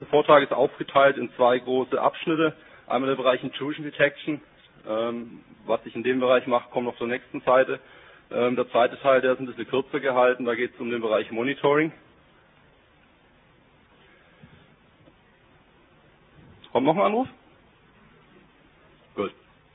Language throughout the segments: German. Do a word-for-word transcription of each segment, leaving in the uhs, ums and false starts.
Der Vortrag ist aufgeteilt in zwei große Abschnitte. Einmal der Bereich Intrusion Detection. Ähm, was ich in dem Bereich mache, kommt auf der nächsten Seite. Ähm, der zweite Teil, der ist ein bisschen kürzer gehalten. Da geht es um den Bereich Monitoring. Kommt noch ein Anruf? Gut.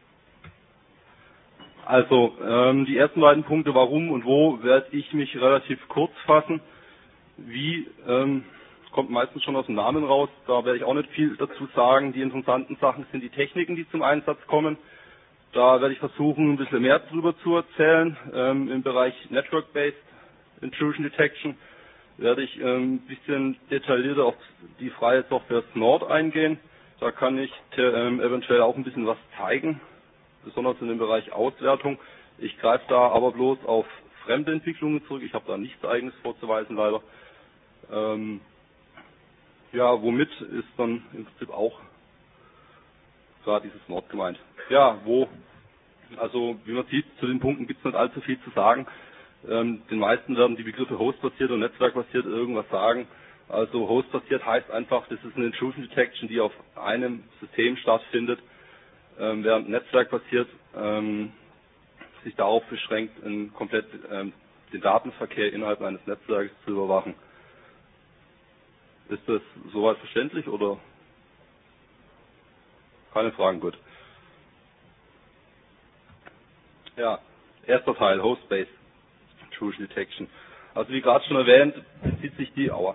Also, ähm, die ersten beiden Punkte, warum und wo, werde ich mich relativ kurz fassen. Wie, ähm, kommt meistens schon aus dem Namen raus, da werde ich auch nicht viel dazu sagen. Die interessanten Sachen sind die Techniken, die zum Einsatz kommen. Da werde ich versuchen, ein bisschen mehr darüber zu erzählen. Ähm, Im Bereich Network-Based Intrusion Detection werde ich ähm, ein bisschen detaillierter auf die freie Software Snort eingehen. Da kann ich ähm, eventuell auch ein bisschen was zeigen, besonders in dem Bereich Auswertung. Ich greife da aber bloß auf fremde Entwicklungen zurück. Ich habe da nichts Eigenes vorzuweisen, leider. Ähm, ja, womit ist dann im Prinzip auch gerade dieses Snort gemeint. Ja, wo? Also, wie man sieht, zu den Punkten gibt es nicht allzu viel zu sagen. Ähm, den meisten werden die Begriffe Host-basiert und Netzwerk-basiert irgendwas sagen. Also Host-basiert heißt einfach, das ist eine Intrusion Detection, die auf einem System stattfindet, ähm, während Netzwerk-basiert ähm, sich darauf beschränkt, in komplett ähm, den Datenverkehr innerhalb eines Netzwerkes zu überwachen. Ist das soweit verständlich oder? Keine Fragen, gut. Ja, erster Teil, Host-Based Intrusion Detection. Also wie gerade schon erwähnt, bezieht sich die Aua.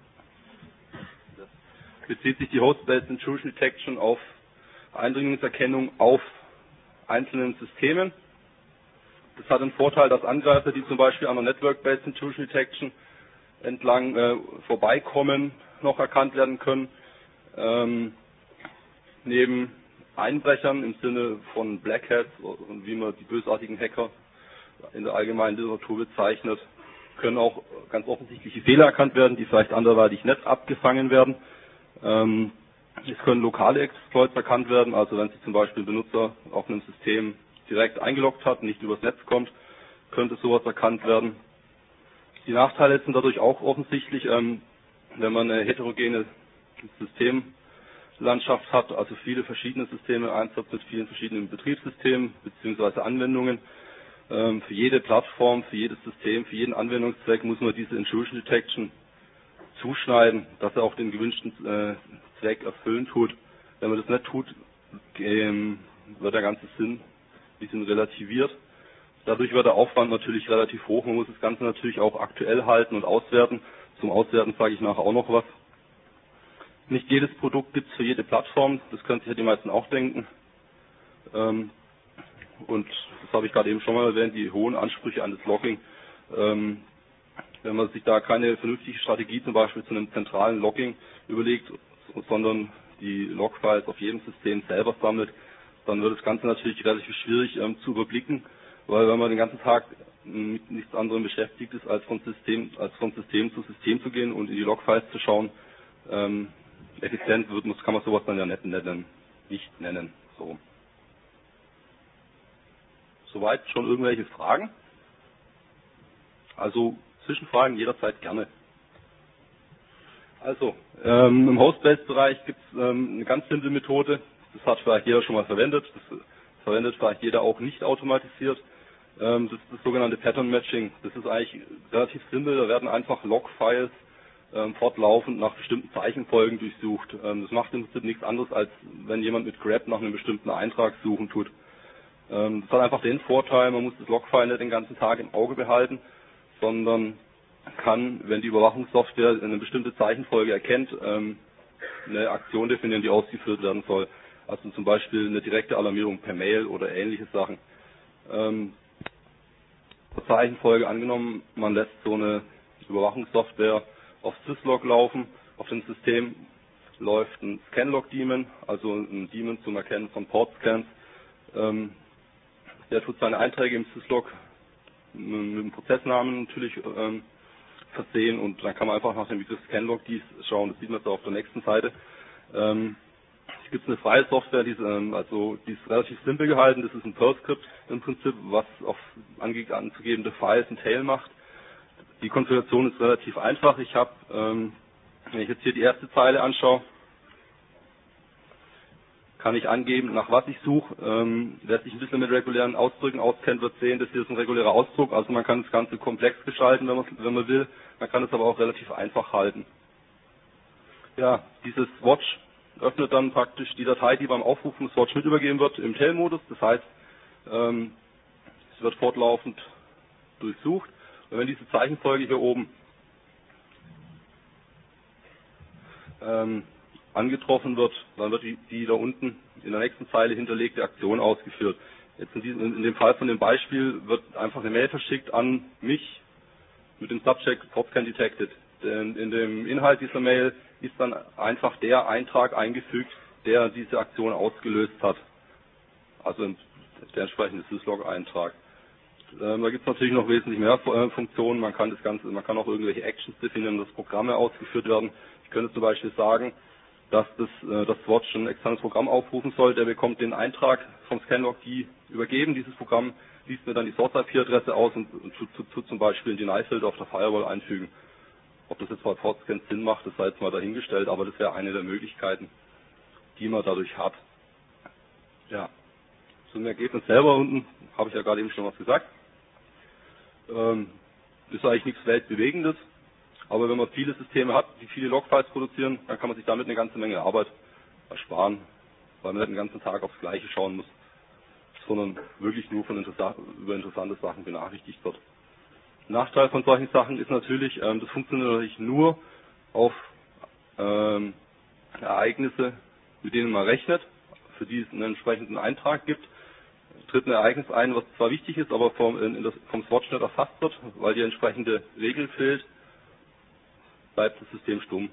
bezieht sich die Host-Based Intrusion Detection auf Eindringlingserkennung auf einzelnen Systemen. Das hat den Vorteil, dass Angreifer, die zum Beispiel an der Network-Based Intrusion Detection entlang äh, vorbeikommen, noch erkannt werden können. Ähm, neben Einbrechern im Sinne von Black Hats, wie man die bösartigen Hacker in der allgemeinen Literatur bezeichnet, können auch ganz offensichtliche Fehler erkannt werden, die vielleicht anderweitig nicht abgefangen werden. Ähm, es können lokale Exploits erkannt werden, also wenn sich zum Beispiel ein Benutzer auf einem System direkt eingeloggt hat, nicht übers Netz kommt, könnte sowas erkannt werden. Die Nachteile sind dadurch auch offensichtlich, ähm, wenn man eine heterogene Systemlandschaft hat, also viele verschiedene Systeme, Einsatz mit vielen verschiedenen Betriebssystemen bzw. Anwendungen. Ähm, für jede Plattform, für jedes System, für jeden Anwendungszweck muss man diese Intrusion Detection zuschneiden, dass er auch den gewünschten äh, Zweck erfüllen tut. Wenn man das nicht tut, ähm, wird der ganze Sinn ein bisschen relativiert. Dadurch wird der Aufwand natürlich relativ hoch. Man muss das Ganze natürlich auch aktuell halten und auswerten. Zum Auswerten sage ich nachher auch noch was. Nicht jedes Produkt gibt es für jede Plattform. Das können sich ja die meisten auch denken. Ähm, und das habe ich gerade eben schon mal erwähnt, die hohen Ansprüche an das Logging. Ähm, wenn man sich da keine vernünftige Strategie zum Beispiel zu einem zentralen Logging überlegt, sondern die Logfiles auf jedem System selber sammelt, dann wird das Ganze natürlich relativ schwierig ähm, zu überblicken, weil wenn man den ganzen Tag mit nichts anderem beschäftigt ist, als von System, als von System zu System zu gehen und in die Logfiles zu schauen, ähm, effizient wird, muss, kann man sowas dann ja nicht nennen. Nicht nennen. So. Soweit schon irgendwelche Fragen? Also Zwischenfragen jederzeit gerne. Also, ähm, im Host-Based-Bereich gibt es ähm, eine ganz simple Methode. Das hat vielleicht jeder schon mal verwendet. Das verwendet vielleicht jeder auch nicht automatisiert. Ähm, das ist das sogenannte Pattern Matching. Das ist eigentlich relativ simpel. Da werden einfach Log-Files ähm, fortlaufend nach bestimmten Zeichenfolgen durchsucht. Ähm, das macht im Prinzip nichts anderes, als wenn jemand mit grep nach einem bestimmten Eintrag suchen tut. Ähm, das hat einfach den Vorteil, man muss das Log-File nicht den ganzen Tag im Auge behalten, sondern kann, wenn die Überwachungssoftware eine bestimmte Zeichenfolge erkennt, ähm, eine Aktion definieren, die ausgeführt werden soll. Also zum Beispiel eine direkte Alarmierung per Mail oder ähnliche Sachen. Ähm, Zeichenfolge angenommen, man lässt so eine Überwachungssoftware auf Syslog laufen. Auf dem System läuft ein Scanlog-Daemon, also ein Daemon zum Erkennen von Port-Scans. Ähm, der tut seine Einträge im Syslog mit dem Prozessnamen natürlich ähm, versehen und dann kann man einfach nach dem Begriff Scanlog dies schauen. Das sieht man so auf der nächsten Seite. Ähm, es gibt eine freie Software, die ist, ähm, also die ist relativ simpel gehalten. Das ist ein Perl-Skript im Prinzip, was auf ange anzugebende Files ein Tail macht. Die Konfiguration ist relativ einfach. Ich habe ähm, Wenn ich jetzt hier die erste Zeile anschaue, kann ich angeben, nach was ich suche. Ähm, wer sich ein bisschen mit regulären Ausdrücken auskennt, wird sehen, das hier ist ein regulärer Ausdruck. Also man kann das Ganze komplex gestalten, wenn man, wenn man will. Man kann es aber auch relativ einfach halten. Ja, dieses Watch öffnet dann praktisch die Datei, die beim Aufrufen des Watch mit übergeben wird, im Tail-Modus. Das heißt, ähm, es wird fortlaufend durchsucht. Und wenn diese Zeichenfolge hier oben ähm, angetroffen wird, dann wird die, die da unten in der nächsten Zeile hinterlegte Aktion ausgeführt. Jetzt in, diesem, in dem Fall von dem Beispiel wird einfach eine Mail verschickt an mich mit dem Subject PopScan detected. Denn in dem Inhalt dieser Mail ist dann einfach der Eintrag eingefügt, der diese Aktion ausgelöst hat. Also der entsprechende Syslog-Eintrag. Ähm, da gibt es natürlich noch wesentlich mehr äh, Funktionen. Man kann das Ganze, man kann auch irgendwelche Actions definieren, dass Programme ausgeführt werden. Ich könnte zum Beispiel sagen, dass das, äh, das Watch ein externes Programm aufrufen soll. Der bekommt den Eintrag vom Scanlog-Key übergeben. Dieses Programm liest mir dann die Source-I P-Adresse aus und, und tut, tut, tut zum Beispiel ein Deny-Filter auf der Firewall einfügen. Ob das jetzt bei Portscan Sinn macht, das sei jetzt mal dahingestellt, aber das wäre eine der Möglichkeiten, die man dadurch hat. Ja, zum Ergebnis selber unten habe ich ja gerade eben schon was gesagt. Ähm, ist eigentlich nichts Weltbewegendes, aber wenn man viele Systeme hat, die viele Logfiles produzieren, dann kann man sich damit eine ganze Menge Arbeit ersparen, weil man nicht den ganzen Tag aufs Gleiche schauen muss, sondern wirklich nur von interessa- über interessante Sachen benachrichtigt wird. Nachteil von solchen Sachen ist natürlich, ähm, das funktioniert natürlich nur auf ähm, Ereignisse, mit denen man rechnet, für die es einen entsprechenden Eintrag gibt. Tritt ein Ereignis ein, was zwar wichtig ist, aber vom, in das, vom Swatch nicht erfasst wird, weil die entsprechende Regel fehlt, bleibt das System stumm.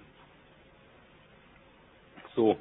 So.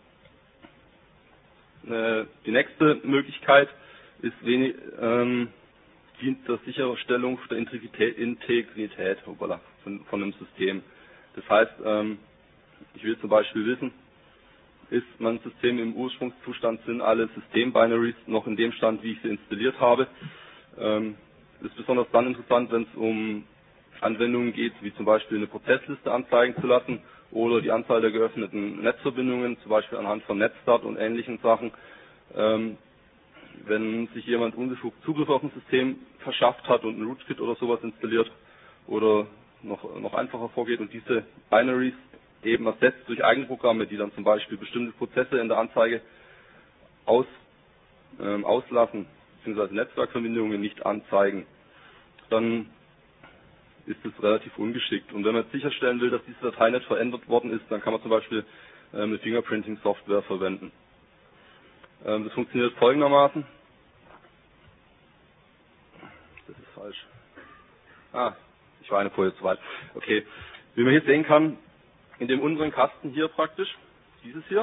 Äh, die nächste Möglichkeit ist wenig, ähm, dient der Sicherstellung der Integrität, Integrität hoppala, von, von einem System. Das heißt, ähm, ich will zum Beispiel wissen, ist mein System im Ursprungszustand, sind alle System-Binaries noch in dem Stand, wie ich sie installiert habe. Ähm, ist besonders dann interessant, wenn es um Anwendungen geht, wie zum Beispiel eine Prozessliste anzeigen zu lassen oder die Anzahl der geöffneten Netzverbindungen, zum Beispiel anhand von Netstart und ähnlichen Sachen. Ähm, wenn sich jemand unbefugt Zugriff auf ein System verschafft hat und ein Rootkit oder sowas installiert oder noch, noch einfacher vorgeht und diese Binaries eben ersetzt durch eigene Programme, die dann zum Beispiel bestimmte Prozesse in der Anzeige aus, ähm, auslassen, beziehungsweise Netzwerkverbindungen nicht anzeigen, dann ist es relativ ungeschickt. Und wenn man jetzt sicherstellen will, dass diese Datei nicht verändert worden ist, dann kann man zum Beispiel ähm, eine Fingerprinting-Software verwenden. Ähm, das funktioniert folgendermaßen. Das ist falsch. Ah, ich war eine Folie zu weit. Okay. Wie man hier sehen kann, in dem unteren Kasten hier praktisch, dieses hier,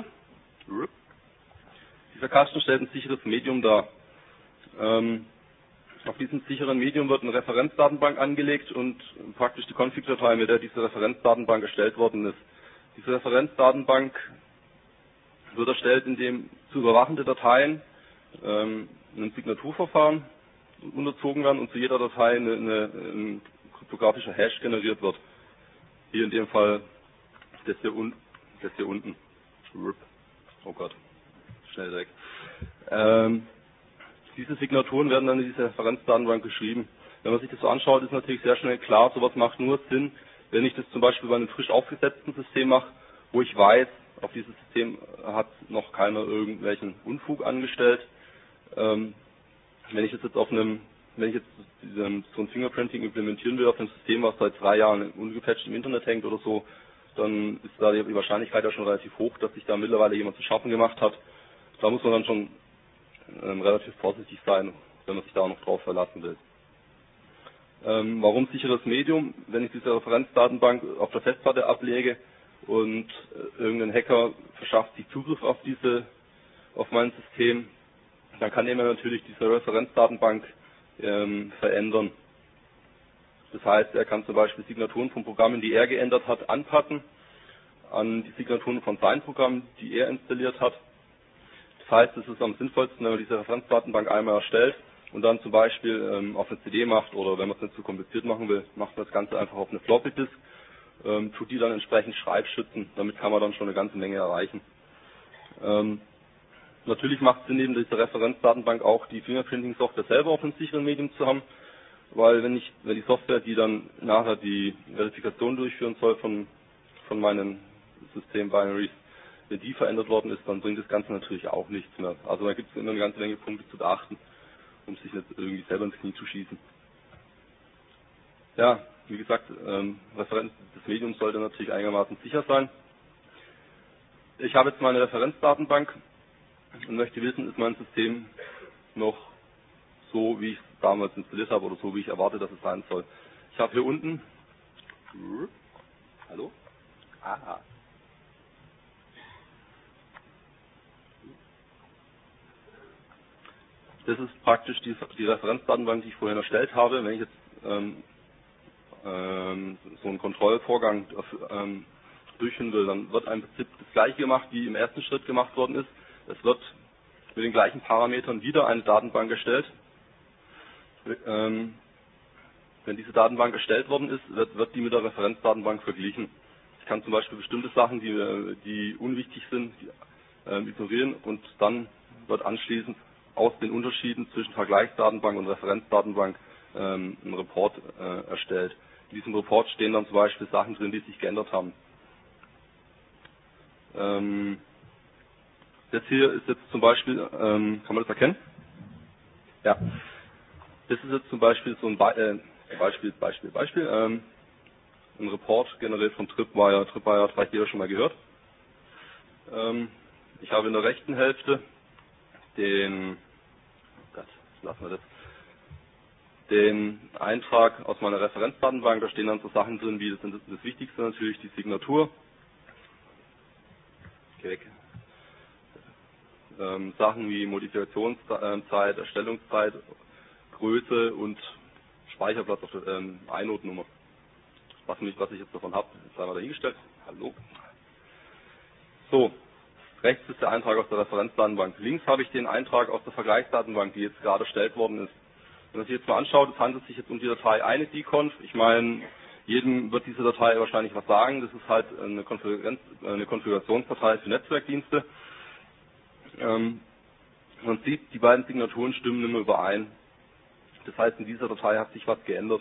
dieser Kasten stellt ein sicheres Medium dar. Ähm, auf diesem sicheren Medium wird eine Referenzdatenbank angelegt und praktisch die Config-Datei, mit der diese Referenzdatenbank erstellt worden ist. Diese Referenzdatenbank wird erstellt, indem zu überwachende Dateien ähm, einem Signaturverfahren unterzogen werden und zu jeder Datei eine, eine, ein kryptografischer Hash generiert wird. Hier in dem Fall das hier, un das hier unten. Oh Gott, schnell weg. Ähm, diese Signaturen werden dann in diese Referenzdatenbank geschrieben. Wenn man sich das so anschaut, ist natürlich sehr schnell klar, sowas macht nur Sinn, wenn ich das zum Beispiel bei einem frisch aufgesetzten System mache, wo ich weiß, auf dieses System hat noch keiner irgendwelchen Unfug angestellt. Ähm, wenn ich das jetzt auf einem, wenn ich jetzt diesen, so ein Fingerprinting implementieren will auf einem System, was seit drei Jahren ungepatcht im Internet hängt oder so, dann ist da die Wahrscheinlichkeit ja schon relativ hoch, dass sich da mittlerweile jemand zu schaffen gemacht hat. Da muss man dann schon ähm, relativ vorsichtig sein, wenn man sich da noch drauf verlassen will. Ähm, warum sicheres Medium? Wenn ich diese Referenzdatenbank auf der Festplatte ablege und äh, irgendein Hacker verschafft sich Zugriff auf diese, auf mein System, dann kann er natürlich diese Referenzdatenbank ähm, verändern. Das heißt, er kann zum Beispiel Signaturen von Programmen, die er geändert hat, anpassen an die Signaturen von seinen Programmen, die er installiert hat. Das heißt, es ist am sinnvollsten, wenn man diese Referenzdatenbank einmal erstellt und dann zum Beispiel ähm, auf eine C D macht oder wenn man es nicht zu kompliziert machen will, macht man das Ganze einfach auf eine Floppy Disk ähm, tut die dann entsprechend schreibschützen. Damit kann man dann schon eine ganze Menge erreichen. Ähm, natürlich macht es Sinn, neben dieser Referenzdatenbank auch die Fingerprinting-Software selber auf einem sicheren Medium zu haben, weil wenn ich, wenn die Software, die dann nachher die Verifikation durchführen soll von, von meinen System-Binaries, wenn die verändert worden ist, dann bringt das Ganze natürlich auch nichts mehr. Also da gibt es immer eine ganze Menge Punkte zu beachten, um sich nicht irgendwie selber ins Knie zu schießen. Ja, wie gesagt, ähm, Referenz des Mediums sollte natürlich einigermaßen sicher sein. Ich habe jetzt meine Referenzdatenbank und möchte wissen, ist mein System noch so, wie ich es damals installiert habe oder so, wie ich erwarte, dass es sein soll. Ich habe hier unten, hallo? Ah. Das ist praktisch die, die Referenzdatenbank, die ich vorhin erstellt habe. Wenn ich jetzt ähm, ähm, so einen Kontrollvorgang ähm, durchführen will, dann wird im Prinzip das gleiche gemacht, wie im ersten Schritt gemacht worden ist. Es wird mit den gleichen Parametern wieder eine Datenbank erstellt. Ähm, wenn diese Datenbank erstellt worden ist, wird, wird die mit der Referenzdatenbank verglichen. Ich kann zum Beispiel bestimmte Sachen, die, die unwichtig sind, die, äh, ignorieren und dann wird anschließend aus den Unterschieden zwischen Vergleichsdatenbank und Referenzdatenbank ähm, ein Report äh, erstellt. In diesem Report stehen dann zum Beispiel Sachen drin, die sich geändert haben. Ähm, das hier ist jetzt zum Beispiel, ähm, kann man das erkennen? Ja. Das ist jetzt zum Beispiel so ein Be äh, Beispiel, Beispiel, Beispiel. Ähm, ein Report generiert von Tripwire. Tripwire hat vielleicht jeder schon mal gehört. Ähm, ich habe in der rechten Hälfte den, oh Gott, lassen wir das, den Eintrag aus meiner Referenzdatenbank. Da stehen dann so Sachen drin, wie das, das Wichtigste natürlich, die Signatur. Geh weg. Ähm, Sachen wie Modifikationszeit, Erstellungszeit, Größe und Speicherplatz auf der ähm, Einotnummer. Was, mich, was ich jetzt davon habe, ist einmal dahingestellt. Hallo. So, rechts ist der Eintrag aus der Referenzdatenbank. Links habe ich den Eintrag aus der Vergleichsdatenbank, die jetzt gerade erstellt worden ist. Wenn man sich jetzt mal anschaut, es handelt sich jetzt um die Datei eine dconf. Ich meine, jedem wird diese Datei wahrscheinlich was sagen. Das ist halt eine, eine Konfigurationsdatei für Netzwerkdienste. Ähm, man sieht, die beiden Signaturen stimmen nicht mehr überein. Das heißt, in dieser Datei hat sich was geändert.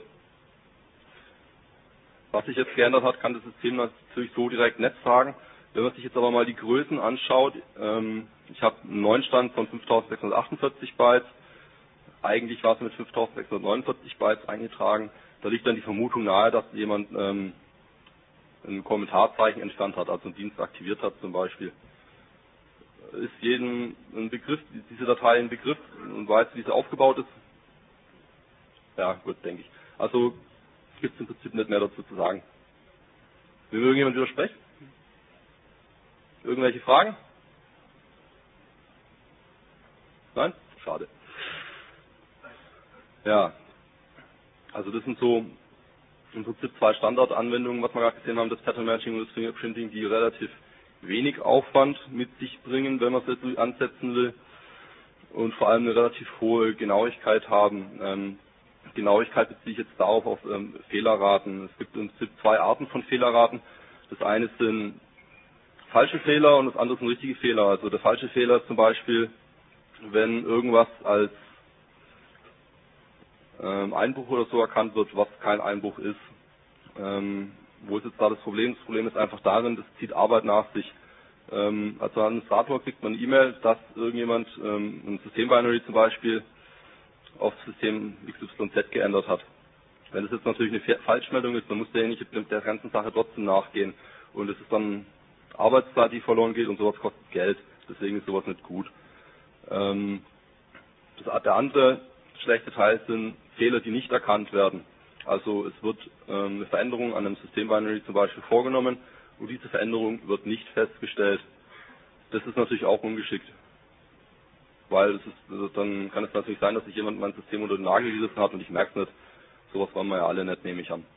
Was sich jetzt geändert hat, kann das System natürlich so direkt nicht sagen. Wenn man sich jetzt aber mal die Größen anschaut, ähm, ich habe einen neuen Stand von fünftausendsechshundertachtundvierzig Bytes. Eigentlich war es mit fünftausendsechshundertneunundvierzig Bytes eingetragen. Da liegt dann die Vermutung nahe, dass jemand ähm, ein Kommentarzeichen entfernt hat, also einen Dienst aktiviert hat zum Beispiel. Ist jedem ein Begriff, diese Datei ein Begriff und weiß, wie sie aufgebaut ist? Ja, gut, denke ich. Also gibt es im Prinzip nicht mehr dazu zu sagen. Will irgendjemand widersprechen? Irgendwelche Fragen? Nein? Schade. Ja, also das sind so im Prinzip zwei Standardanwendungen, was wir gerade gesehen haben, das Pattern Matching und das Fingerprinting, die relativ wenig Aufwand mit sich bringen, wenn man es jetzt ansetzen will, und vor allem eine relativ hohe Genauigkeit haben. Ähm, Genauigkeit beziehe ich jetzt darauf auf ähm, Fehlerraten. Es gibt im Prinzip zwei Arten von Fehlerraten. Das eine sind falsche Fehler und das andere sind richtige Fehler. Also der falsche Fehler ist zum Beispiel, wenn irgendwas als ähm, Einbruch oder so erkannt wird, was kein Einbruch ist. Ähm, wo ist jetzt da das Problem? Das Problem ist einfach darin, das zieht Arbeit nach sich. Ähm, als Administrator kriegt man eine E-Mail, dass irgendjemand ähm, ein System-Binary zum Beispiel auf das System X Y Z geändert hat. Wenn das jetzt natürlich eine Falschmeldung ist, dann muss derjenige mit der ganzen Sache trotzdem nachgehen. Und es ist dann Arbeitszeit, die verloren geht, und sowas kostet Geld. Deswegen ist sowas nicht gut. Ähm, das, der andere schlechte Teil sind Fehler, die nicht erkannt werden. Also es wird ähm, eine Veränderung an einem System-Binary zum Beispiel vorgenommen und diese Veränderung wird nicht festgestellt. Das ist natürlich auch ungeschickt. Weil es ist, also dann kann es natürlich sein, dass sich jemand mein System unter den Nagel gerissen hat und ich merke es nicht. Sowas wollen wir ja alle nicht, nehme ich an.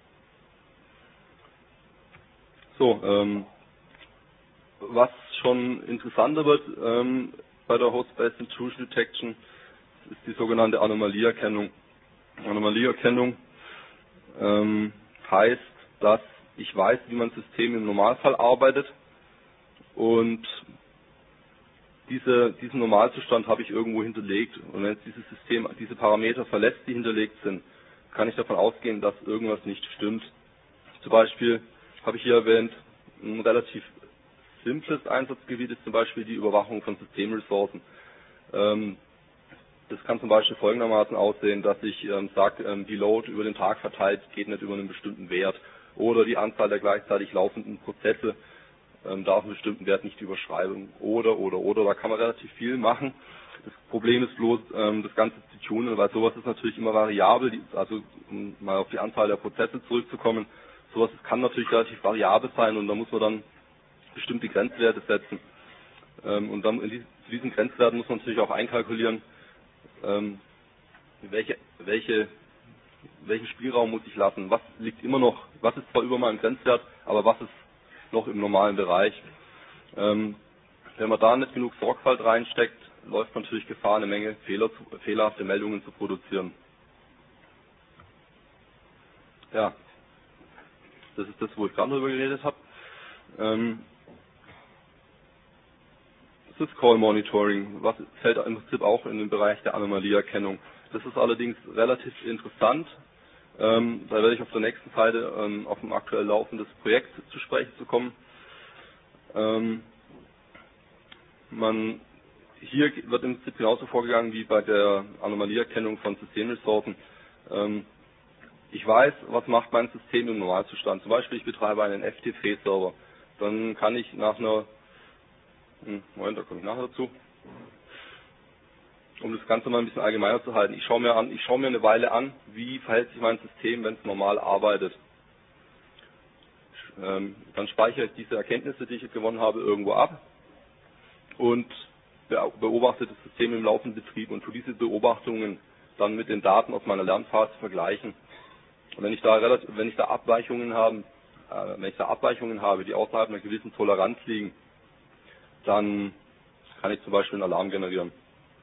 So, ähm, was schon interessanter wird ähm, bei der Host-Based Intrusion Detection, ist die sogenannte Anomalieerkennung. Anomalieerkennung ähm, heißt, dass ich weiß, wie mein System im Normalfall arbeitet und diese, diesen Normalzustand habe ich irgendwo hinterlegt. Und wenn jetzt dieses System diese Parameter verletzt, die hinterlegt sind, kann ich davon ausgehen, dass irgendwas nicht stimmt. Zum Beispiel habe ich hier erwähnt, ein relativ simples Einsatzgebiet ist zum Beispiel die Überwachung von Systemressourcen. Ähm, das kann zum Beispiel folgendermaßen aussehen, dass ich ähm, sage, ähm, die Load über den Tag verteilt geht nicht über einen bestimmten Wert oder die Anzahl der gleichzeitig laufenden Prozesse ähm, darf einen bestimmten Wert nicht überschreiben oder, oder, oder. Da kann man relativ viel machen. Das Problem ist bloß, ähm, das Ganze zu tunen, weil sowas ist natürlich immer variabel, die, also um mal auf die Anzahl der Prozesse zurückzukommen, sowas kann natürlich relativ variabel sein und da muss man dann bestimmte Grenzwerte setzen. Ähm, und dann in die, zu diesen Grenzwerten muss man natürlich auch einkalkulieren, ähm, welche, welche, welchen Spielraum muss ich lassen, was liegt immer noch, was ist zwar über meinem Grenzwert, aber was ist noch im normalen Bereich. Ähm, wenn man da nicht genug Sorgfalt reinsteckt, läuft man natürlich Gefahr, eine Menge Fehler zu, fehlerhafte Meldungen zu produzieren. Ja, das ist das, wo ich gerade drüber geredet habe. Ähm, Syscall Monitoring, was fällt im Prinzip auch in den Bereich der Anomalieerkennung. Das ist allerdings relativ interessant. Ähm, da werde ich auf der nächsten Seite ähm, auf ein aktuell laufendes Projekt zu sprechen zu kommen. Ähm, man, hier wird im Prinzip genauso vorgegangen wie bei der Anomalieerkennung von Systemressourcen. Ähm, ich weiß, was macht mein System im Normalzustand. Zum Beispiel, ich betreibe einen F T P-Server. Dann kann ich nach einer, hm, Moment, da komme ich nachher dazu, um das Ganze mal ein bisschen allgemeiner zu halten. Ich schaue mir an, ich schaue mir eine Weile an, wie verhält sich mein System, wenn es normal arbeitet. Ähm, dann speichere ich diese Erkenntnisse, die ich gewonnen habe, irgendwo ab und beobachte das System im laufenden Betrieb und tue diese Beobachtungen dann mit den Daten aus meiner Lernphase vergleichen. Und wenn ich da relativ, wenn ich da Abweichungen habe, äh, wenn ich da Abweichungen habe, die außerhalb einer gewissen Toleranz liegen, dann kann ich zum Beispiel einen Alarm generieren.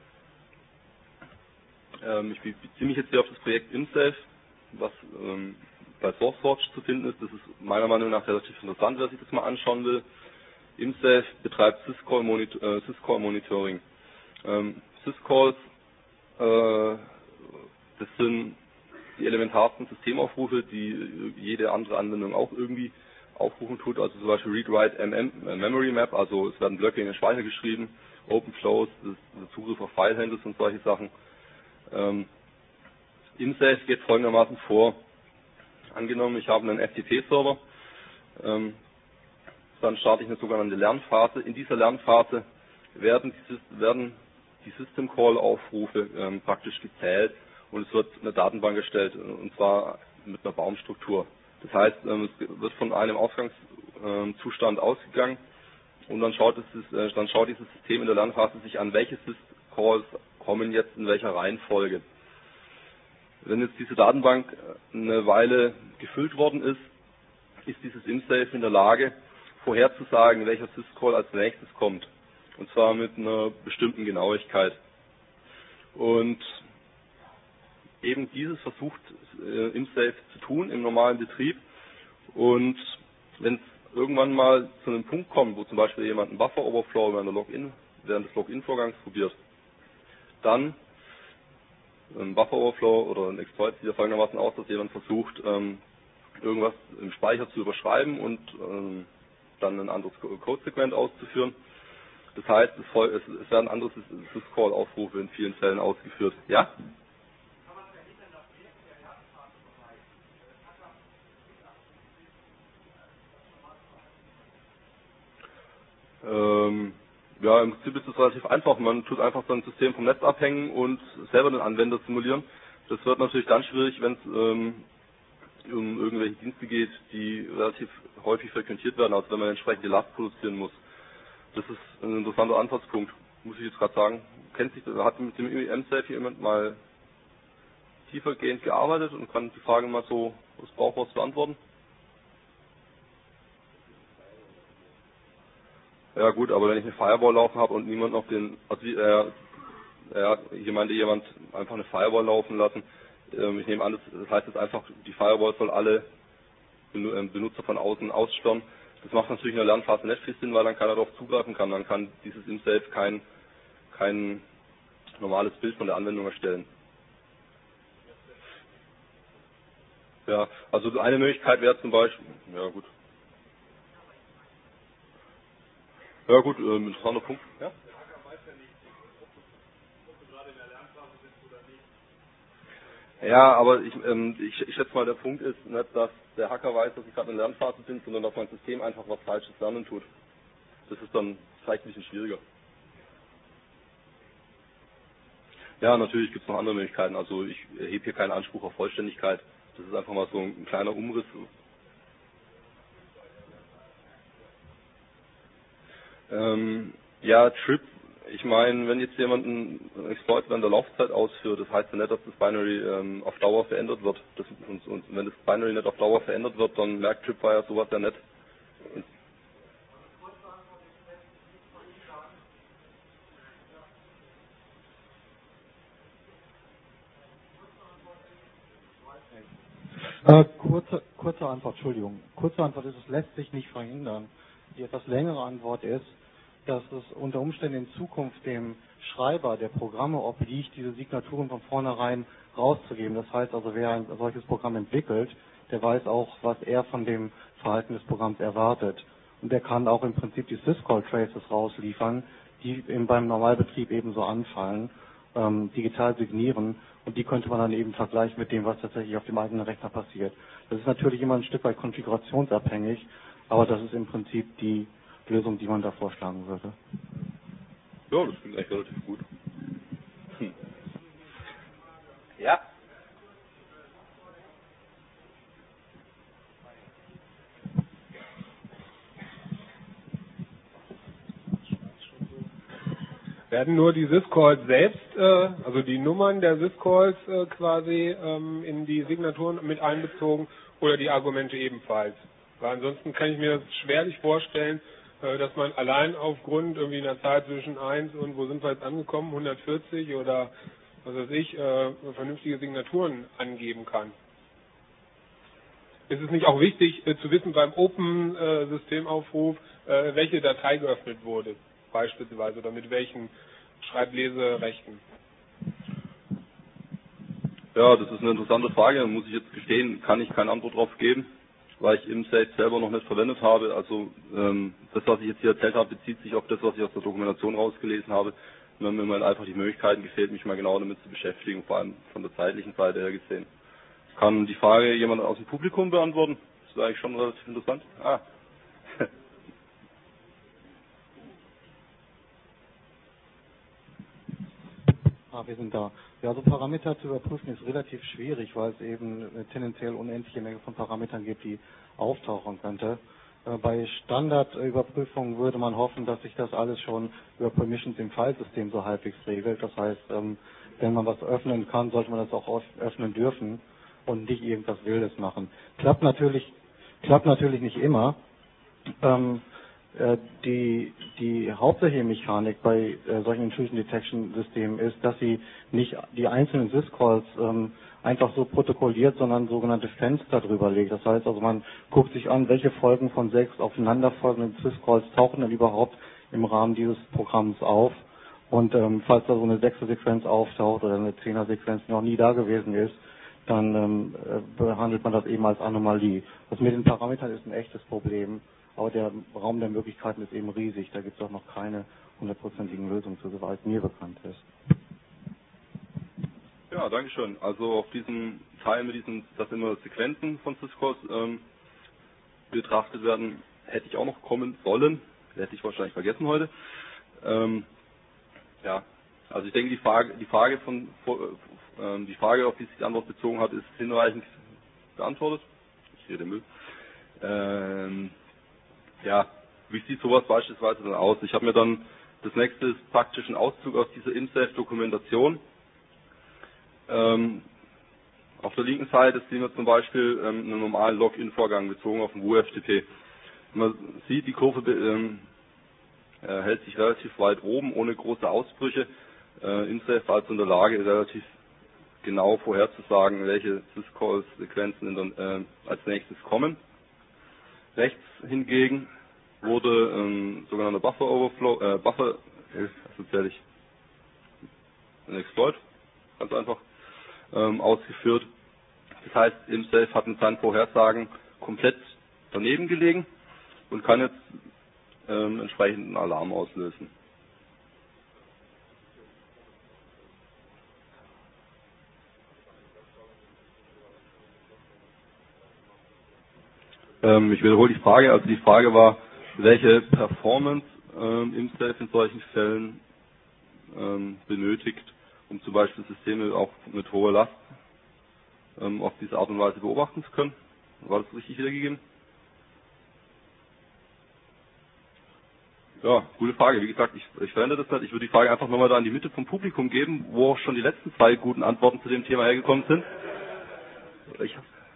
Ähm, ich beziehe mich jetzt hier auf das Projekt ImSafe, was ähm, bei SourceForge zu finden ist. Das ist meiner Meinung nach relativ interessant, wer sich das mal anschauen will. ImSafe betreibt Syscall Monitor, äh, Syscall Monitoring. Ähm, Syscalls, äh, das sind die elementarsten Systemaufrufe, die jede andere Anwendung auch irgendwie aufrufen tut. Also zum Beispiel Read-Write Memory Map, also es werden Blöcke in den Speicher geschrieben, Open Flows, das ist der Zugriff auf File-Handles und solche Sachen. Ähm, ImSafe geht folgendermaßen vor. Angenommen, ich habe einen F T P-Server, ähm, dann starte ich eine sogenannte Lernphase. In dieser Lernphase werden die, werden die System Call Aufrufe ähm, praktisch gezählt und es wird eine Datenbank erstellt, und zwar mit einer Baumstruktur. Das heißt, ähm, es wird von einem Ausgangszustand ähm, ausgegangen und dann schaut, es, äh, dann schaut dieses System in der Lernphase sich an, welche System Calls kommen jetzt in welcher Reihenfolge. Wenn jetzt diese Datenbank eine Weile gefüllt worden ist, ist dieses ImSafe in der Lage, vorherzusagen, welcher Syscall als nächstes kommt. Und zwar mit einer bestimmten Genauigkeit. Und eben dieses versucht äh, ImSafe zu tun im normalen Betrieb. Und wenn es irgendwann mal zu einem Punkt kommt, wo zum Beispiel jemand einen Buffer-Overflow während, der Login, während des Login-Vorgangs probiert, dann ein Buffer-Overflow oder ein Exploit sieht ja folgendermaßen aus, dass jemand versucht, ähm, irgendwas im Speicher zu überschreiben und ähm, dann ein anderes Codesegment auszuführen. Das heißt, es, voll, es, es werden andere Syscall-Aufrufe in vielen Fällen ausgeführt. Ja? Ähm, ja, im Prinzip ist es relativ einfach. Man tut einfach sein System vom Netz abhängen und selber den Anwender simulieren. Das wird natürlich dann schwierig, wenn es ähm, um irgendwelche Dienste geht, die relativ häufig frequentiert werden, also wenn man entsprechende Last produzieren muss. Das ist ein interessanter Ansatzpunkt, muss ich jetzt gerade sagen. Kennt sich, hat mit dem ImSafe jemand mal tiefergehend gearbeitet und kann die Frage mal so aus Bauch raus beantworten? Ja gut, aber wenn ich eine Firewall laufen habe und niemand auf den, also äh, ja, hier meinte jemand einfach eine Firewall laufen lassen. Ähm, ich nehme an, das, das heißt jetzt einfach, die Firewall soll alle Benutzer von außen aussperren. Das macht natürlich in der Lernphase nicht viel Sinn, weil dann keiner darauf zugreifen kann. Dann kann dieses ImSafe kein, kein normales Bild von der Anwendung erstellen. Ja, also eine Möglichkeit wäre zum Beispiel, ja gut. Ja gut, ähm, interessanter Punkt. Ja? Ja, aber ich, ähm, ich, ich schätze mal, der Punkt ist nicht, dass der Hacker weiß, dass ich gerade in der Lernphase bin, sondern dass mein System einfach was Falsches lernen tut. Das ist dann vielleicht ein bisschen schwieriger. Ja, natürlich gibt es noch andere Möglichkeiten. Also ich erhebe hier keinen Anspruch auf Vollständigkeit. Das ist einfach mal so ein kleiner Umriss. Ähm, ja, Trip, ich meine, wenn jetzt jemand einen Exploit während der Laufzeit ausführt, das heißt ja nicht, dass das Binary ähm, auf Dauer verändert wird. Das, und, und wenn das Binary nicht auf Dauer verändert wird, dann merkt Tripwire sowas ja nicht. Äh, kurze, kurze Antwort, Entschuldigung. Kurze Antwort ist, es lässt sich nicht verhindern. Die etwas längere Antwort ist, dass es unter Umständen in Zukunft dem Schreiber der Programme obliegt, diese Signaturen von vornherein rauszugeben. Das heißt also, wer ein solches Programm entwickelt, der weiß auch, was er von dem Verhalten des Programms erwartet. Und der kann auch im Prinzip die Syscall-Traces rausliefern, die eben beim Normalbetrieb ebenso anfallen, ähm, digital signieren, und die könnte man dann eben vergleichen mit dem, was tatsächlich auf dem eigenen Rechner passiert. Das ist natürlich immer ein Stück weit konfigurationsabhängig, aber das ist im Prinzip die Lösung, die man da vorschlagen würde. Ja, das klingt eigentlich relativ gut. Hm. Ja. Werden nur die Syscalls selbst, äh, also die Nummern der Syscalls äh, quasi ähm, in die Signaturen mit einbezogen oder die Argumente ebenfalls? Weil ansonsten kann ich mir das schwerlich vorstellen, äh, dass man allein aufgrund irgendwie einer Zahl zwischen eins und wo sind wir jetzt angekommen, hundertvierzig oder was weiß ich, äh, vernünftige Signaturen angeben kann. Ist es nicht auch wichtig äh, zu wissen beim Open-Systemaufruf, äh, welche Datei geöffnet wurde? Beispielsweise, oder mit welchen Schreibleserechten? Ja, das ist eine interessante Frage, da muss ich jetzt gestehen, kann ich keine Antwort drauf geben, weil ich ImSafe selber noch nicht verwendet habe. Also ähm, das, was ich jetzt hier erzählt habe, bezieht sich auf das, was ich aus der Dokumentation rausgelesen habe. Mir haben mir mal einfach die Möglichkeiten gefehlt, mich mal genau damit zu beschäftigen, vor allem von der zeitlichen Seite her gesehen. Kann die Frage jemand aus dem Publikum beantworten? Das ist eigentlich schon relativ interessant. Ah. Ah, wir sind da. Ja, so Parameter zu überprüfen ist relativ schwierig, weil es eben eine tendenziell unendliche Menge von Parametern gibt, die auftauchen könnte. Äh, bei Standardüberprüfungen würde man hoffen, dass sich das alles schon über Permissions im Filesystem so halbwegs regelt. Das heißt, ähm, wenn man was öffnen kann, sollte man das auch öffnen dürfen und nicht irgendwas Wildes machen. Klappt natürlich, klappt natürlich nicht immer. Ähm, Die, die hauptsächliche Mechanik bei äh, solchen Intrusion Detection Systemen ist, dass sie nicht die einzelnen Syscalls ähm, einfach so protokolliert, sondern sogenannte Fenster drüber legt. Das heißt also, man guckt sich an, welche Folgen von sechs aufeinanderfolgenden Syscalls tauchen denn überhaupt im Rahmen dieses Programms auf. Und ähm, falls da so eine Sechser-Sequenz auftaucht oder eine Zehner-Sequenz, die noch nie da gewesen ist, dann ähm, behandelt man das eben als Anomalie. Das mit den Parametern ist ein echtes Problem. Aber der Raum der Möglichkeiten ist eben riesig. Da gibt es auch noch keine hundertprozentigen Lösungen zu, soweit mir bekannt ist. Ja, danke schön. Also auf diesem Teil mit diesen, dass immer Sequenzen von Syscalls ähm, betrachtet werden, hätte ich auch noch kommen sollen. Hätte ich wahrscheinlich vergessen heute. Ähm, ja, also ich denke, die Frage, die Frage von, äh, die Frage, auf die sich die Antwort bezogen hat, ist hinreichend beantwortet. Ich rede Müll. Ähm, Ja, wie sieht sowas beispielsweise dann aus? Ich habe mir dann, das nächste ist praktisch ein Auszug aus dieser ImSafe-Dokumentation. Ähm, auf der linken Seite sehen wir zum Beispiel ähm, einen normalen Login-Vorgang bezogen auf den W U F T P. Man sieht, die Kurve ähm, äh, hält sich relativ weit oben, ohne große Ausbrüche. Äh, ImSafe war also in der Lage, relativ genau vorherzusagen, welche Syscall-Sequenzen äh, als nächstes kommen. Rechts hingegen wurde ähm, sogenannter Buffer Overflow, äh, Buffer, äh, was erzähle ich? Ein Exploit, ganz einfach, ähm, ausgeführt. Das heißt, ImSafe hat mit seinen Vorhersagen komplett daneben gelegen und kann jetzt ähm, entsprechend einen Alarm auslösen. Ähm, ich wiederhole die Frage, also die Frage war, welche Performance ähm, ImSafe in solchen Fällen ähm, benötigt, um zum Beispiel Systeme auch mit hoher Last ähm, auf diese Art und Weise beobachten zu können. War das richtig wiedergegeben? Ja, gute Frage. Wie gesagt, ich, ich verändere das nicht. Ich würde die Frage einfach nochmal da in die Mitte vom Publikum geben, wo auch schon die letzten zwei guten Antworten zu dem Thema hergekommen sind. Ich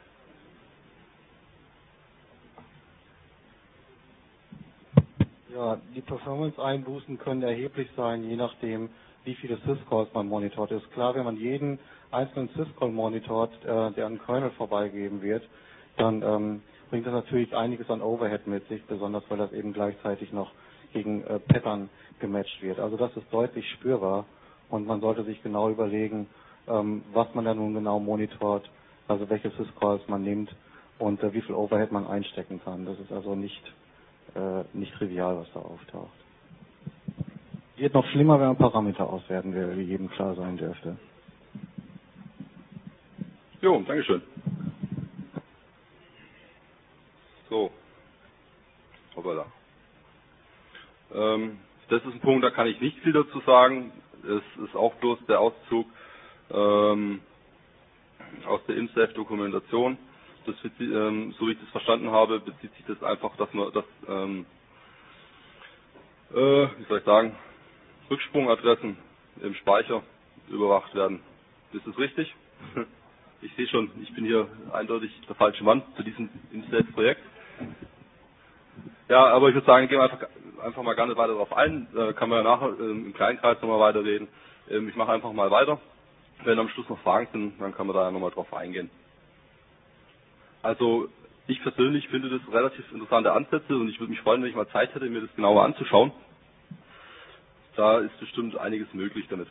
Ja, die Performance-Einbußen können erheblich sein, je nachdem, wie viele Syscalls man monitort. Ist klar, wenn man jeden einzelnen Syscall monitort, äh, der an Kernel vorbeigegeben wird, dann ähm, bringt das natürlich einiges an Overhead mit sich, besonders weil das eben gleichzeitig noch gegen äh, Pattern gematcht wird. Also das ist deutlich spürbar und man sollte sich genau überlegen, ähm, was man da nun genau monitort, also welche Syscalls man nimmt und äh, wie viel Overhead man einstecken kann. Das ist also nicht Äh, nicht trivial, was da auftaucht. Wird noch schlimmer, wenn man Parameter auswerten will, wie jedem klar sein dürfte. Jo, Dankeschön. So. Hoppala. Ähm, das ist ein Punkt, da kann ich nicht viel dazu sagen. Es ist auch bloß der Auszug ähm, aus der ImSafe-Dokumentation. Das, ähm, so wie ich das verstanden habe, bezieht sich das einfach, dass man das, ähm, äh, wie soll ich sagen, Rücksprungadressen im Speicher überwacht werden. Ist das richtig? Ich sehe schon, ich bin hier eindeutig der falsche Mann zu diesem ImSafe-Projekt. Ja, aber ich würde sagen, gehen wir einfach, einfach mal gar nicht weiter darauf ein. Äh, kann man ja nachher ähm, im kleinen Kreis nochmal weiterreden. Ähm, ich mache einfach mal weiter. Wenn am Schluss noch Fragen sind, dann kann man da ja nochmal drauf eingehen. Also ich persönlich finde das relativ interessante Ansätze und ich würde mich freuen, wenn ich mal Zeit hätte, mir das genauer anzuschauen. Da ist bestimmt einiges möglich damit.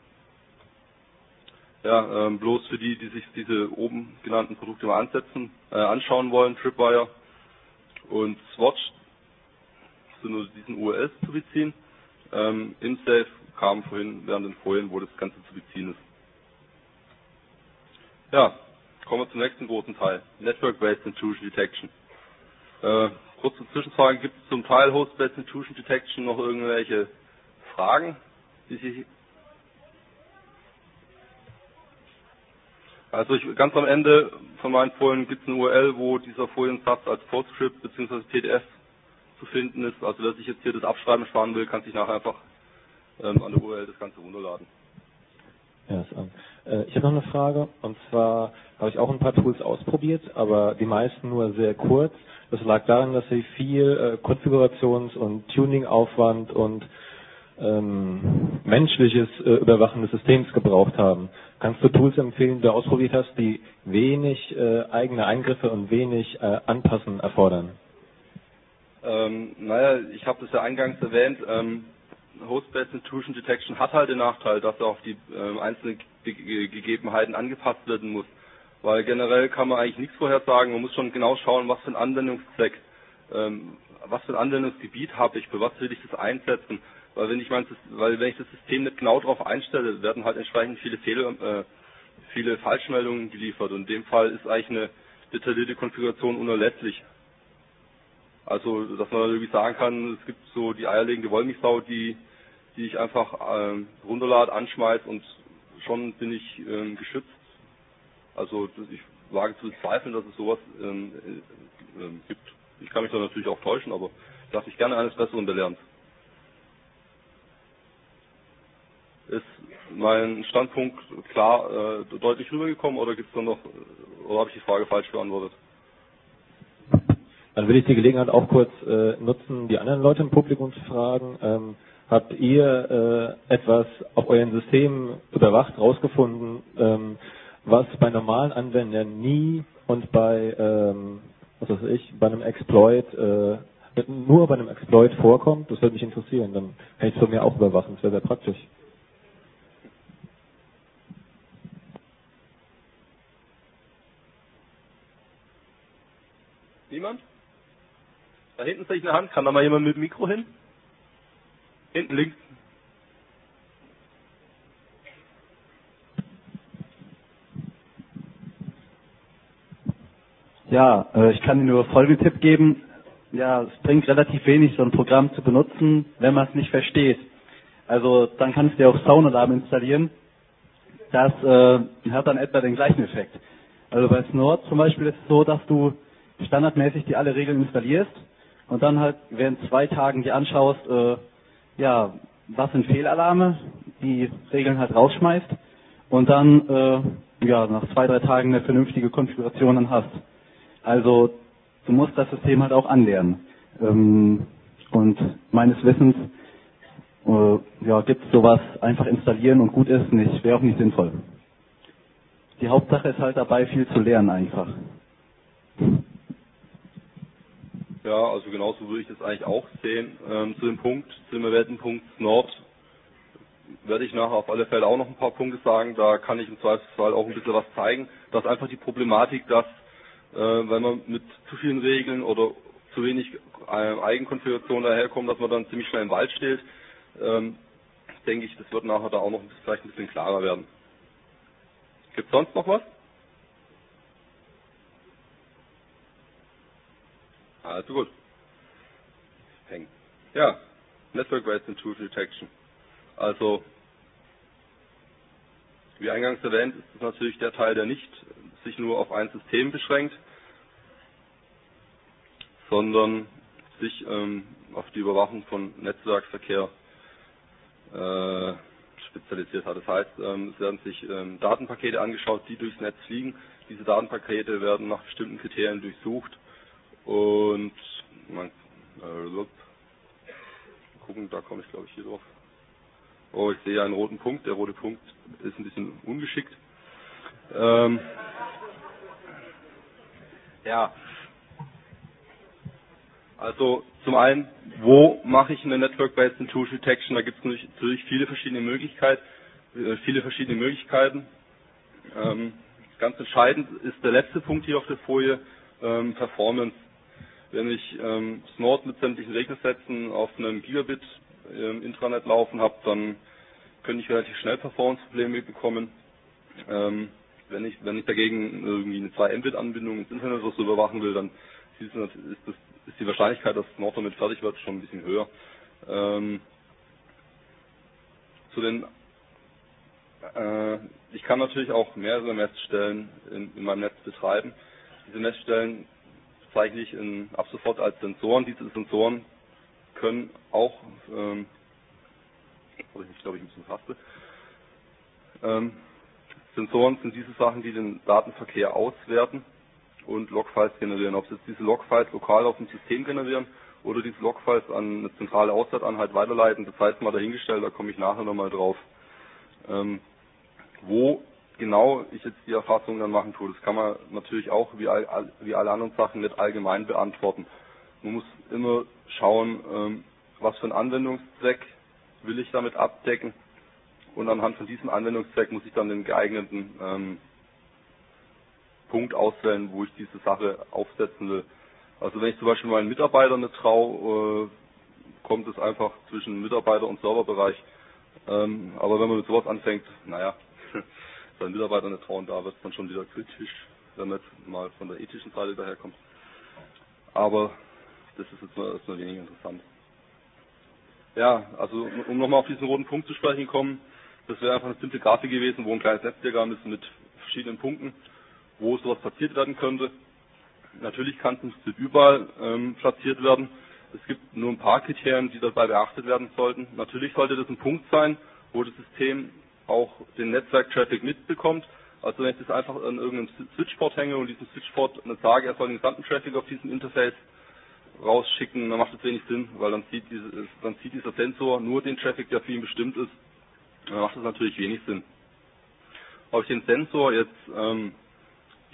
Ja, ähm, bloß für die, die sich diese oben genannten Produkte mal ansetzen, äh, anschauen wollen, Tripwire und Swatch, sind nur diesen U R Ls zu beziehen. Ähm, ImSafe kam vorhin während den Folien, wo das Ganze zu beziehen ist. Ja. Kommen wir zum nächsten großen Teil. Network-Based Intrusion Detection. Äh, kurze Zwischenfrage, gibt es zum Teil Host-Based Intrusion Detection noch irgendwelche Fragen, die sich... Also ich, ganz am Ende von meinen Folien gibt es eine U R L, wo dieser Foliensatz als PostScript bzw. P D F zu finden ist. Also wer sich jetzt hier das Abschreiben sparen will, kann sich nachher einfach ähm, an der U R L das Ganze runterladen. Ja, ist an. Äh, ich habe noch eine Frage, und zwar habe ich auch ein paar Tools ausprobiert, aber die meisten nur sehr kurz. Das lag daran, dass sie viel äh, Konfigurations- und Tuning-Aufwand und ähm, menschliches äh, Überwachen des Systems gebraucht haben. Kannst du Tools empfehlen, die du ausprobiert hast, die wenig äh, eigene Eingriffe und wenig äh, Anpassen erfordern? Ähm, naja, ich habe das ja eingangs erwähnt, ähm, Host-Based Intrusion Detection hat halt den Nachteil, dass er auf die äh, einzelnen Ge Ge Gegebenheiten angepasst werden muss. Weil generell kann man eigentlich nichts vorhersagen, man muss schon genau schauen, was für ein Anwendungszweck, ähm, was für ein Anwendungsgebiet habe ich, für was will ich das einsetzen. Weil wenn ich mein, weil wenn ich das System nicht genau darauf einstelle, werden halt entsprechend viele Fehler, äh, viele Falschmeldungen geliefert. Und in dem Fall ist eigentlich eine detaillierte Konfiguration unerlässlich. Also, dass man irgendwie sagen kann, es gibt so die eierlegende Wollmilchsau, die, die ich einfach ähm, runterlade, anschmeiß und schon bin ich ähm, geschützt. Also, ich wage zu bezweifeln, dass es sowas ähm, äh, äh, gibt. Ich kann mich da natürlich auch täuschen, aber ich lasse mich gerne eines Besseren belehren. Ist mein Standpunkt klar äh, deutlich rübergekommen oder gibt es da noch, oder habe ich die Frage falsch beantwortet? Dann will ich die Gelegenheit auch kurz äh, nutzen, die anderen Leute im Publikum zu fragen. Ähm, habt ihr äh, etwas auf euren Systemen überwacht, rausgefunden, ähm, was bei normalen Anwendern nie und bei ähm, was weiß ich, bei einem Exploit, äh, nur bei einem Exploit vorkommt, das würde mich interessieren. Dann kann ich es von mir auch überwachen. Das wäre sehr praktisch. Niemand? Da hinten sehe ich eine Hand. Kann da mal jemand mit dem Mikro hin? Hinten links. Ja, äh, ich kann Ihnen nur folgenden Tipp geben. Ja, es bringt relativ wenig, so ein Programm zu benutzen, wenn man es nicht versteht. Also dann kannst du ja auch Sound Alarm installieren. Das äh, hat dann etwa den gleichen Effekt. Also bei Snort zum Beispiel ist es so, dass du standardmäßig die alle Regeln installierst und dann halt während zwei Tagen die anschaust, äh, ja, was sind Fehlalarme, die Regeln halt rausschmeißt und dann äh, ja nach zwei, drei Tagen eine vernünftige Konfiguration dann hast. Also du musst das System halt auch anlernen. Ähm, und meines Wissens äh, ja, gibt es sowas einfach installieren und gut ist nicht, wäre auch nicht sinnvoll. Die Hauptsache ist halt dabei, viel zu lernen einfach. Ja, also genauso würde ich das eigentlich auch sehen. Ähm, zu dem Punkt, zu dem erwähnten Punkt Snort werde ich nachher auf alle Fälle auch noch ein paar Punkte sagen. Da kann ich im Zweifelsfall auch ein bisschen was zeigen. Das ist einfach die Problematik, dass äh, wenn man mit zu vielen Regeln oder zu wenig äh, Eigenkonfiguration daherkommt, dass man dann ziemlich schnell im Wald steht. Ähm, denke ich, das wird nachher da auch noch vielleicht ein bisschen klarer werden. Gibt es sonst noch was? Also gut. Hängen. Ja, Network-Based Intrusion Detection. Also, wie eingangs erwähnt, ist es natürlich der Teil, der nicht sich nur auf ein System beschränkt, sondern sich ähm, auf die Überwachung von Netzwerkverkehr äh, spezialisiert hat. Das heißt, ähm, es werden sich ähm, Datenpakete angeschaut, die durchs Netz fliegen. Diese Datenpakete werden nach bestimmten Kriterien durchsucht und man äh, gucken, da komme ich glaube ich hier drauf. Oh, ich sehe einen roten Punkt. Der rote Punkt ist ein bisschen ungeschickt. Ähm, ja, also zum einen, wo mache ich eine Network-Based Intrusion Detection? Da gibt es natürlich viele verschiedene Möglichkeiten. Äh, viele verschiedene Möglichkeiten. Ähm, ganz entscheidend ist der letzte Punkt hier auf der Folie, ähm, Performance. Wenn ich ähm, Snort mit sämtlichen Reglersätzen auf einem Gigabit im Intranet laufen habe, dann könnte ich relativ schnell Performance-Probleme bekommen. Ähm, wenn ich wenn ich dagegen irgendwie eine zwei Mbit-Anbindung ins Internet oder so überwachen will, dann ist, das, ist die Wahrscheinlichkeit, dass Snort damit fertig wird, schon ein bisschen höher. Ähm, zu den äh, ich kann natürlich auch mehrere Messstellen in, in meinem Netz betreiben. Diese Messstellen bezeichne ich in, ab sofort als Sensoren. Diese Sensoren können auch, ähm, ich glaube, ich ein bisschen faste. Ähm, Sensoren sind diese Sachen, die den Datenverkehr auswerten und Logfiles generieren. Ob sie jetzt diese Logfiles lokal auf dem System generieren oder diese Logfiles an eine zentrale Auswerteinheit weiterleiten, das heißt mal dahingestellt, da komme ich nachher nochmal drauf. Ähm, wo genau ich jetzt die Erfassung dann machen tue, das kann man natürlich auch wie, all, wie alle anderen Sachen nicht allgemein beantworten. Man muss immer schauen, ähm, was für einen Anwendungszweck will ich damit abdecken und anhand von diesem Anwendungszweck muss ich dann den geeigneten ähm, Punkt auswählen, wo ich diese Sache aufsetzen will. Also wenn ich zum Beispiel meinen Mitarbeitern nicht traue, äh, kommt es einfach zwischen Mitarbeiter- und Serverbereich. Ähm, aber wenn man mit sowas anfängt, naja, seinen Mitarbeitern nicht trauen, da wird es dann schon wieder kritisch, wenn man jetzt mal von der ethischen Seite daherkommt. Aber das ist jetzt mal, erstmal weniger interessant. Ja, also um nochmal auf diesen roten Punkt zu sprechen kommen, das wäre einfach eine simple Grafik gewesen, wo ein kleines Netzdiagramm ist mit verschiedenen Punkten, wo sowas platziert werden könnte. Natürlich kann es nicht überall ähm, platziert werden. Es gibt nur ein paar Kriterien, die dabei beachtet werden sollten. Natürlich sollte das ein Punkt sein, wo das System auch den Netzwerk-Traffic mitbekommt. Also wenn ich das einfach an irgendeinem Switchport hänge und diesem Switchport nicht sage, er soll den gesamten Traffic auf diesem Interface rausschicken, dann macht das wenig Sinn, weil dann sieht, diese, dann sieht dieser Sensor nur den Traffic, der für ihn bestimmt ist. Dann macht das natürlich wenig Sinn. Ob ich den Sensor jetzt ähm,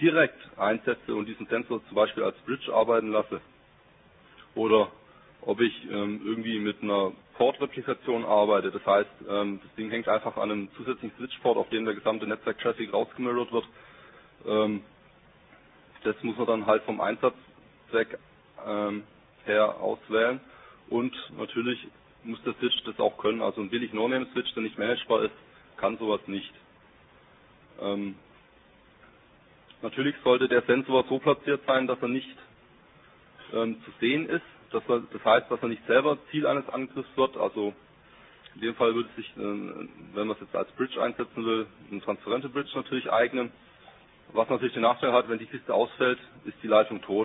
direkt einsetze und diesen Sensor zum Beispiel als Bridge arbeiten lasse oder ob ich ähm, irgendwie mit einer Port-Replikation arbeite. Das heißt, ähm, das Ding hängt einfach an einem zusätzlichen Switch-Port, auf dem der gesamte Netzwerk-Traffic rausgemirrort wird. Ähm, das muss man dann halt vom Einsatzzweck ähm, her auswählen und natürlich muss der Switch das auch können. Also ein billig No-Name-Switch, der nicht managebar ist, kann sowas nicht. Ähm, natürlich sollte der Sensor so platziert sein, dass er nicht ähm, zu sehen ist. Das, das heißt, dass er nicht selber Ziel eines Angriffs wird. Also in dem Fall würde es sich, äh, wenn man es jetzt als Bridge einsetzen will, eine transparente Bridge natürlich eignen. Was natürlich den Nachteil hat, wenn die Kiste ausfällt, ist die Leitung tot.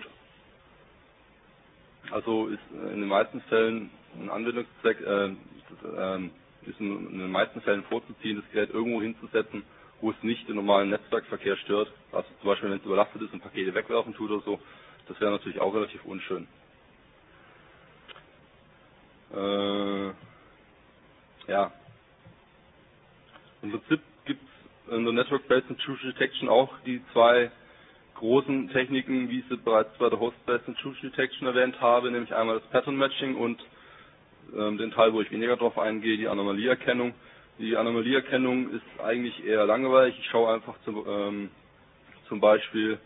Also ist in den meisten Fällen ein Anwendungszweck, äh, äh, ist in, in den meisten Fällen vorzuziehen, das Gerät irgendwo hinzusetzen, wo es nicht den normalen Netzwerkverkehr stört. Also zum Beispiel, wenn es überlastet ist und Pakete wegwerfen tut oder so, das wäre natürlich auch relativ unschön. Äh, ja. Im Prinzip gibt es in der Network-Based Intrusion Detection auch die zwei großen Techniken, wie ich sie bereits bei der Host-Based Intrusion Detection erwähnt habe, nämlich einmal das Pattern Matching und ähm, den Teil, wo ich weniger drauf eingehe, die Anomalieerkennung. Die Anomalieerkennung ist eigentlich eher langweilig. Ich schaue einfach zum, ähm, zum Beispiel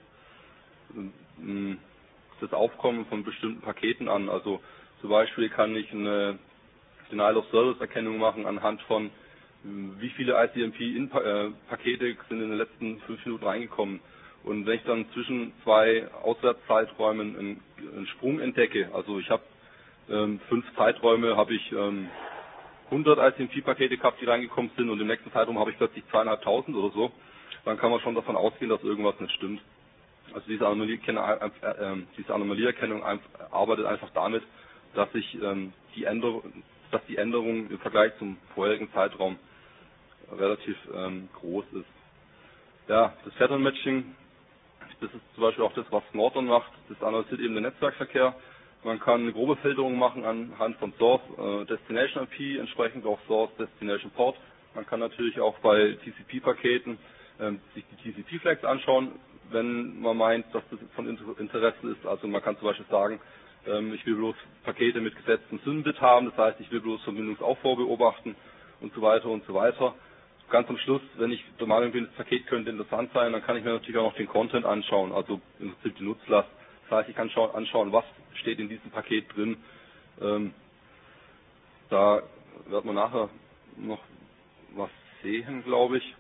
ähm, das Aufkommen von bestimmten Paketen an. Also zum Beispiel kann ich eine Denial-of-Service-Erkennung machen anhand von, wie viele I C M P-Pakete sind in den letzten fünf Minuten reingekommen. Und wenn ich dann zwischen zwei Auswärtszeiträumen einen, einen Sprung entdecke, also ich habe ähm, fünf Zeiträume, habe ich ähm, hundert I C M P-Pakete gehabt, die reingekommen sind und im nächsten Zeitraum habe ich plötzlich zweieinhalbtausend oder so, dann kann man schon davon ausgehen, dass irgendwas nicht stimmt. Also diese Anomalieerkennung, äh, äh, diese Anomalieerkennung arbeitet einfach damit, dass sich ähm, die Änderung, dass die Änderung im Vergleich zum vorherigen Zeitraum relativ ähm, groß ist. Ja, das Pattern Matching, das ist zum Beispiel auch das, was Norton macht. Das analysiert eben den Netzwerkverkehr. Man kann eine grobe Filterung machen anhand von Source, äh, Destination I P, entsprechend auch Source, Destination Port. Man kann natürlich auch bei T C P-Paketen äh, sich die T C P-Flags anschauen, wenn man meint, dass das von Interesse ist. Also man kann zum Beispiel sagen, ähm, ich will bloß Pakete mit gesetztem Syn-Bit haben, das heißt, ich will bloß Verbindungsaufbau beobachten und so weiter und so weiter. Ganz am Schluss, wenn ich der Meinung bin, das Paket könnte interessant sein, dann kann ich mir natürlich auch noch den Content anschauen, also im Prinzip die Nutzlast. Das heißt, ich kann schauen, anschauen, was steht in diesem Paket drin. Ähm, da wird man nachher noch was sehen, glaube ich.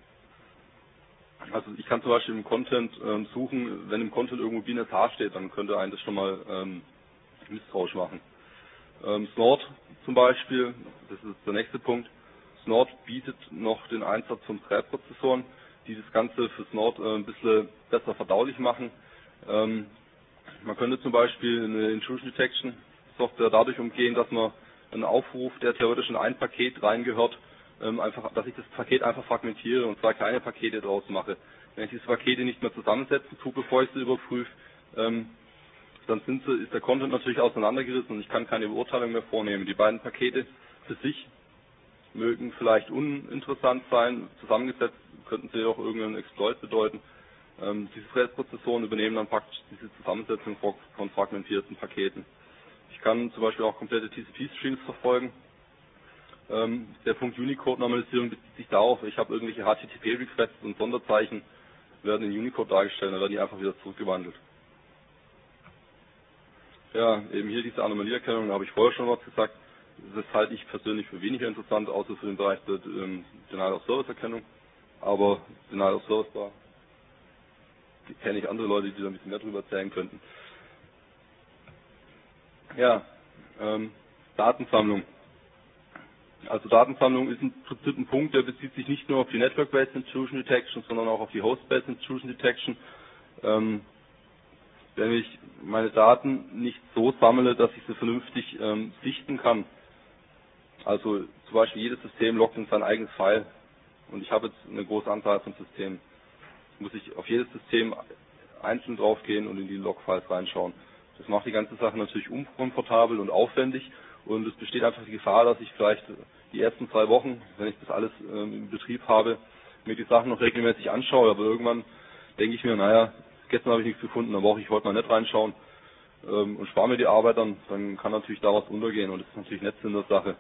Also ich kann zum Beispiel im Content ähm, suchen, wenn im Content irgendwo B N S H steht, dann könnte einen das schon mal ähm, misstrauisch machen. Ähm, Snort zum Beispiel, das ist der nächste Punkt. Snort bietet noch den Einsatz von Thread-Prozessoren, die das Ganze für Snort äh, ein bisschen besser verdaulich machen. Ähm, man könnte zum Beispiel eine Intrusion Detection Software dadurch umgehen, dass man einen Aufruf, der theoretisch in ein Paket reingehört, ähm, einfach, dass ich das Paket einfach fragmentiere und zwei kleine Pakete draus mache. Wenn ich diese Pakete nicht mehr zusammensetzen tue, bevor ich sie überprüfe, ähm, dann sind sie, ist der Content natürlich auseinandergerissen und ich kann keine Beurteilung mehr vornehmen. Die beiden Pakete für sich mögen vielleicht uninteressant sein, zusammengesetzt könnten sie auch irgendeinen Exploit bedeuten. Ähm, diese Thread-Prozessoren übernehmen dann praktisch diese Zusammensetzung von fragmentierten Paketen. Ich kann zum Beispiel auch komplette T C P-Streams verfolgen. Ähm, der Punkt Unicode-Normalisierung bezieht sich darauf, ich habe irgendwelche H T T P-Requests und Sonderzeichen werden in Unicode dargestellt, dann werden die einfach wieder zurückgewandelt. Ja, eben hier diese Anomalieerkennung, da habe ich vorher schon was gesagt. Das halte ich persönlich für weniger interessant, außer für den Bereich der ähm, Denial-of-Service-Erkennung. Aber Denial-of-Service, da kenne ich andere Leute, die da ein bisschen mehr drüber erzählen könnten. Ja, ähm, Datensammlung. Also Datensammlung ist im Prinzip ein Punkt, der bezieht sich nicht nur auf die Network-Based Intrusion Detection, sondern auch auf die Host-Based Intrusion Detection. Ähm, wenn ich meine Daten nicht so sammle, dass ich sie vernünftig ähm, sichten kann. Also zum Beispiel jedes System loggt in sein eigenes File und ich habe jetzt eine große Anzahl von Systemen. Muss ich auf jedes System einzeln draufgehen und in die Logfiles reinschauen. Das macht die ganze Sache natürlich unkomfortabel und aufwendig und es besteht einfach die Gefahr, dass ich vielleicht die ersten zwei Wochen, wenn ich das alles ähm, im Betrieb habe, mir die Sachen noch regelmäßig anschaue, aber irgendwann denke ich mir, naja, gestern habe ich nichts gefunden, dann brauche ich heute mal nicht reinschauen ähm, und spare mir die Arbeit, dann, dann kann natürlich da was untergehen und das ist natürlich nicht Sinn der Sache.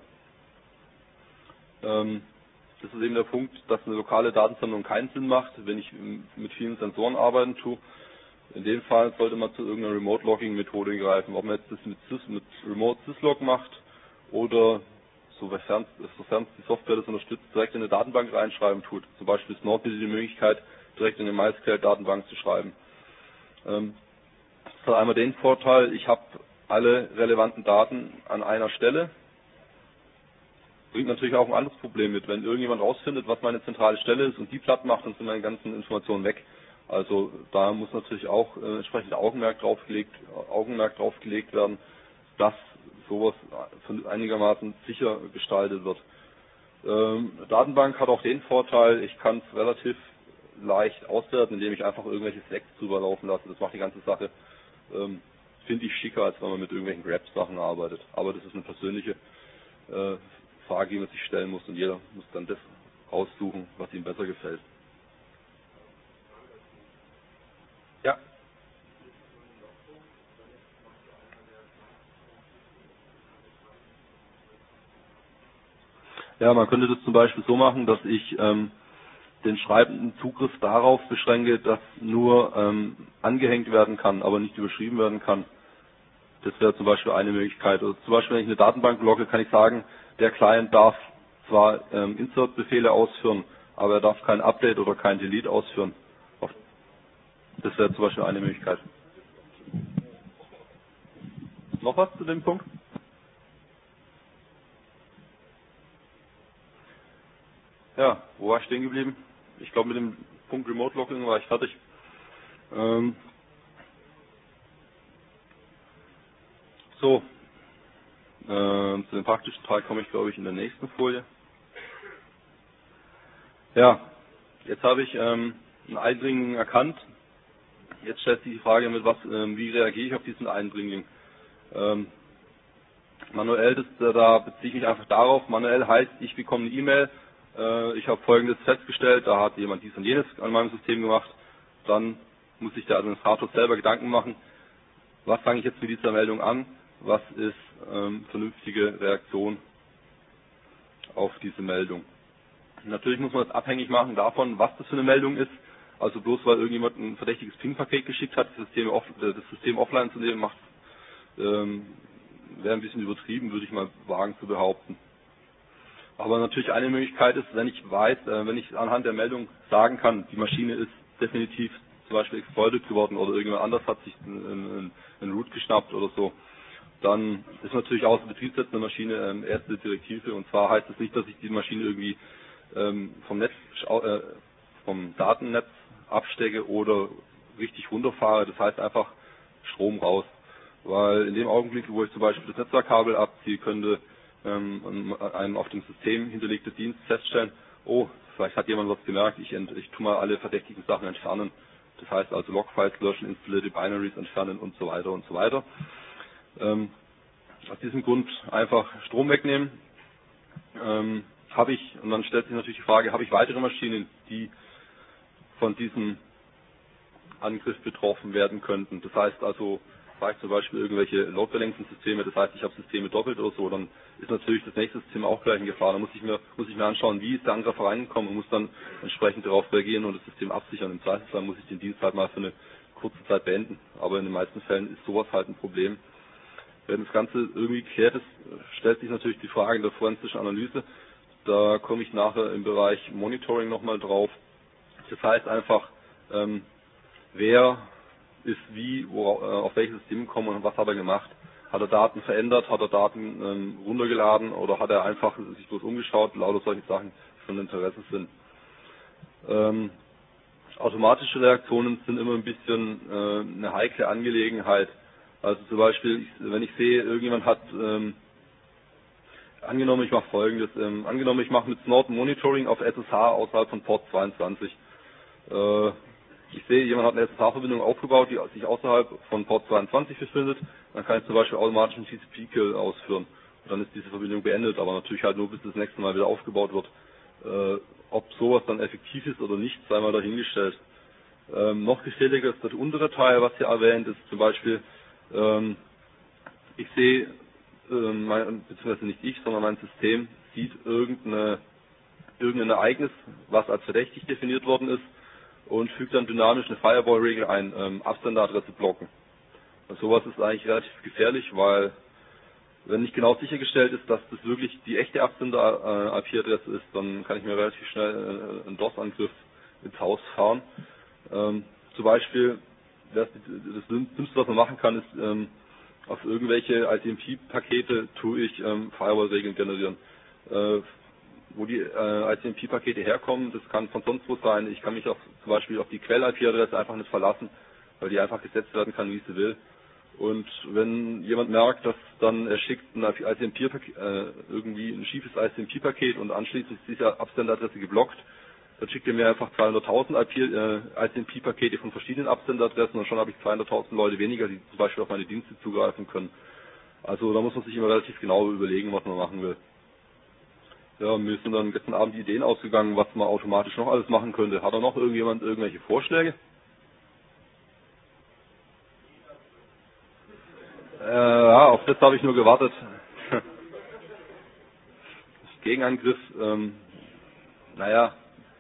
Ähm, das ist eben der Punkt, dass eine lokale Datensammlung keinen Sinn macht, wenn ich mit vielen Sensoren arbeiten tue. In dem Fall sollte man zu irgendeiner Remote-Logging-Methode greifen, ob man jetzt das mit, Sys, mit Remote Syslog macht oder sofern, sofern die Software das unterstützt, direkt in eine Datenbank reinschreiben tut. Zum Beispiel ist Nord bietet die Möglichkeit, direkt in eine MySQL-Datenbank zu schreiben. Ähm, das hat einmal den Vorteil, ich habe alle relevanten Daten an einer Stelle. Bringt natürlich auch ein anderes Problem mit. Wenn irgendjemand rausfindet, was meine zentrale Stelle ist und die platt macht, dann sind meine ganzen Informationen weg. Also da muss natürlich auch äh, entsprechend Augenmerk drauf gelegt, Augenmerk drauf gelegt werden, dass sowas einigermaßen sicher gestaltet wird. Ähm, Datenbank hat auch den Vorteil, ich kann es relativ leicht auswerten, indem ich einfach irgendwelche Selects drüber laufen lasse. Das macht die ganze Sache, ähm, finde ich, schicker, als wenn man mit irgendwelchen Grab-Sachen arbeitet. Aber das ist eine persönliche äh, Frage, die man sich stellen muss und jeder muss dann das aussuchen, was ihm besser gefällt. Ja. Ja, man könnte das zum Beispiel so machen, dass ich ähm, den schreibenden Zugriff darauf beschränke, dass nur ähm, angehängt werden kann, aber nicht überschrieben werden kann. Das wäre zum Beispiel eine Möglichkeit. Also zum Beispiel, wenn ich eine Datenbank logge, kann ich sagen, der Client darf zwar ähm, Insert-Befehle ausführen, aber er darf kein Update oder kein Delete ausführen. Das wäre zum Beispiel eine Möglichkeit. Noch was zu dem Punkt? Ja, wo war ich stehen geblieben? Ich glaube, mit dem Punkt Remote Logging war ich fertig. Ähm so, ähm, zu dem praktischen Teil komme ich, glaube ich, in der nächsten Folie. Ja, jetzt habe ich ähm, einen Eindringling erkannt. Jetzt stellt sich die Frage, mit was, ähm, wie reagiere ich auf diesen Eindringling? Ähm, manuell, das, da beziehe ich mich einfach darauf. Manuell heißt, ich bekomme eine E-Mail. Äh, ich habe Folgendes festgestellt, da hat jemand dies und jenes an meinem System gemacht. Dann muss sich der Administrator selber Gedanken machen, was fange ich jetzt mit dieser Meldung an? Was ist ähm, vernünftige Reaktion auf diese Meldung? Natürlich muss man das abhängig machen davon, was das für eine Meldung ist. Also bloß weil irgendjemand ein verdächtiges Ping-Paket geschickt hat, das System, off, das System offline zu nehmen, macht, ähm, wäre ein bisschen übertrieben, würde ich mal wagen zu behaupten. Aber natürlich eine Möglichkeit ist, wenn ich weiß, äh, wenn ich anhand der Meldung sagen kann, die Maschine ist definitiv zum Beispiel exploited geworden oder irgendjemand anders hat sich einen Root geschnappt oder so, dann ist natürlich außer Betrieb setzende Maschine ähm, erste Direktive. Und zwar heißt es nicht, dass ich die Maschine irgendwie ähm, vom Netz, äh, vom Datennetz abstecke oder richtig runterfahre. Das heißt einfach Strom raus. Weil in dem Augenblick, wo ich zum Beispiel das Netzwerkkabel abziehe, könnte ähm, ein auf dem System hinterlegter Dienst feststellen, oh, vielleicht hat jemand was gemerkt, ich, ent, ich tue mal alle verdächtigen Sachen entfernen. Das heißt also Logfiles löschen, installierte Binaries entfernen und so weiter und so weiter. Ähm, aus diesem Grund einfach Strom wegnehmen. Ähm, habe ich, und dann stellt sich natürlich die Frage, habe ich weitere Maschinen, die von diesem Angriff betroffen werden könnten. Das heißt also, sage ich zum Beispiel irgendwelche Load Balancing Systeme, das heißt, ich habe Systeme doppelt oder so, dann ist natürlich das nächste System auch gleich in Gefahr. Da muss ich mir, muss ich mir anschauen, wie ist der Angriff reingekommen und muss dann entsprechend darauf reagieren und das System absichern. Im Zweifelsfall muss ich den Dienst halt mal für eine kurze Zeit beenden. Aber in den meisten Fällen ist sowas halt ein Problem. Wenn das Ganze irgendwie geklärt ist, stellt sich natürlich die Frage der forensischen Analyse. Da komme ich nachher im Bereich Monitoring nochmal drauf. Das heißt einfach, ähm, wer ist wie, wo, äh, auf welches System gekommen und was hat er gemacht. Hat er Daten verändert, hat er Daten ähm, runtergeladen oder hat er einfach sich bloß umgeschaut, lauter solche Sachen von Interesse sind. Ähm, automatische Reaktionen sind immer ein bisschen äh, eine heikle Angelegenheit. Also zum Beispiel, ich, wenn ich sehe, irgendjemand hat, ähm, angenommen ich mache folgendes, ähm, angenommen ich mache mit Snort Monitoring auf S S H außerhalb von Port zweiundzwanzig. Äh, ich sehe, jemand hat eine S S H-Verbindung aufgebaut, die sich außerhalb von Port zweiundzwanzig befindet, dann kann ich zum Beispiel automatisch einen T C P-Kill ausführen. Und dann ist diese Verbindung beendet, aber natürlich halt nur bis das nächste Mal wieder aufgebaut wird. Äh, ob sowas dann effektiv ist oder nicht, sei mal dahingestellt. Ähm, noch gefährlicher ist das untere Teil, was hier erwähnt ist, zum Beispiel, ähm, ich sehe, ähm, mein, beziehungsweise nicht ich, sondern mein System sieht irgendeine, irgendein Ereignis, was als verdächtig definiert worden ist, und fügt dann dynamisch eine Firewall-Regel ein, ähm, Absenderadresse blocken. Und sowas ist eigentlich relativ gefährlich, weil wenn nicht genau sichergestellt ist, dass das wirklich die echte Absender-I P-Adresse ist, dann kann ich mir relativ schnell einen DOS-Angriff ins Haus fahren. Ähm, zum Beispiel, das, das Dümmste, was man machen kann, ist, ähm, auf irgendwelche I C M P-Pakete tue ich ähm, Firewall-Regeln generieren. Äh, wo die äh, I C M P-Pakete herkommen, das kann von sonst wo sein. Ich kann mich auf, zum Beispiel auf die Quell-I P-Adresse einfach nicht verlassen, weil die einfach gesetzt werden kann, wie sie will. Und wenn jemand merkt, dass dann er schickt ein I C M P-Paket, äh, irgendwie ein schiefes I C M P-Paket und anschließend ist diese Absenderadresse geblockt, dann schickt er mir einfach zweihunderttausend I C M P-Pakete von verschiedenen Absenderadressen und schon habe ich zweihunderttausend Leute weniger, die zum Beispiel auf meine Dienste zugreifen können. Also da muss man sich immer relativ genau überlegen, was man machen will. Ja, mir sind dann gestern Abend die Ideen ausgegangen, was man automatisch noch alles machen könnte. Hat da noch irgendjemand irgendwelche Vorschläge? Äh, ja, auf das habe ich nur gewartet. Gegenangriff, ähm, naja.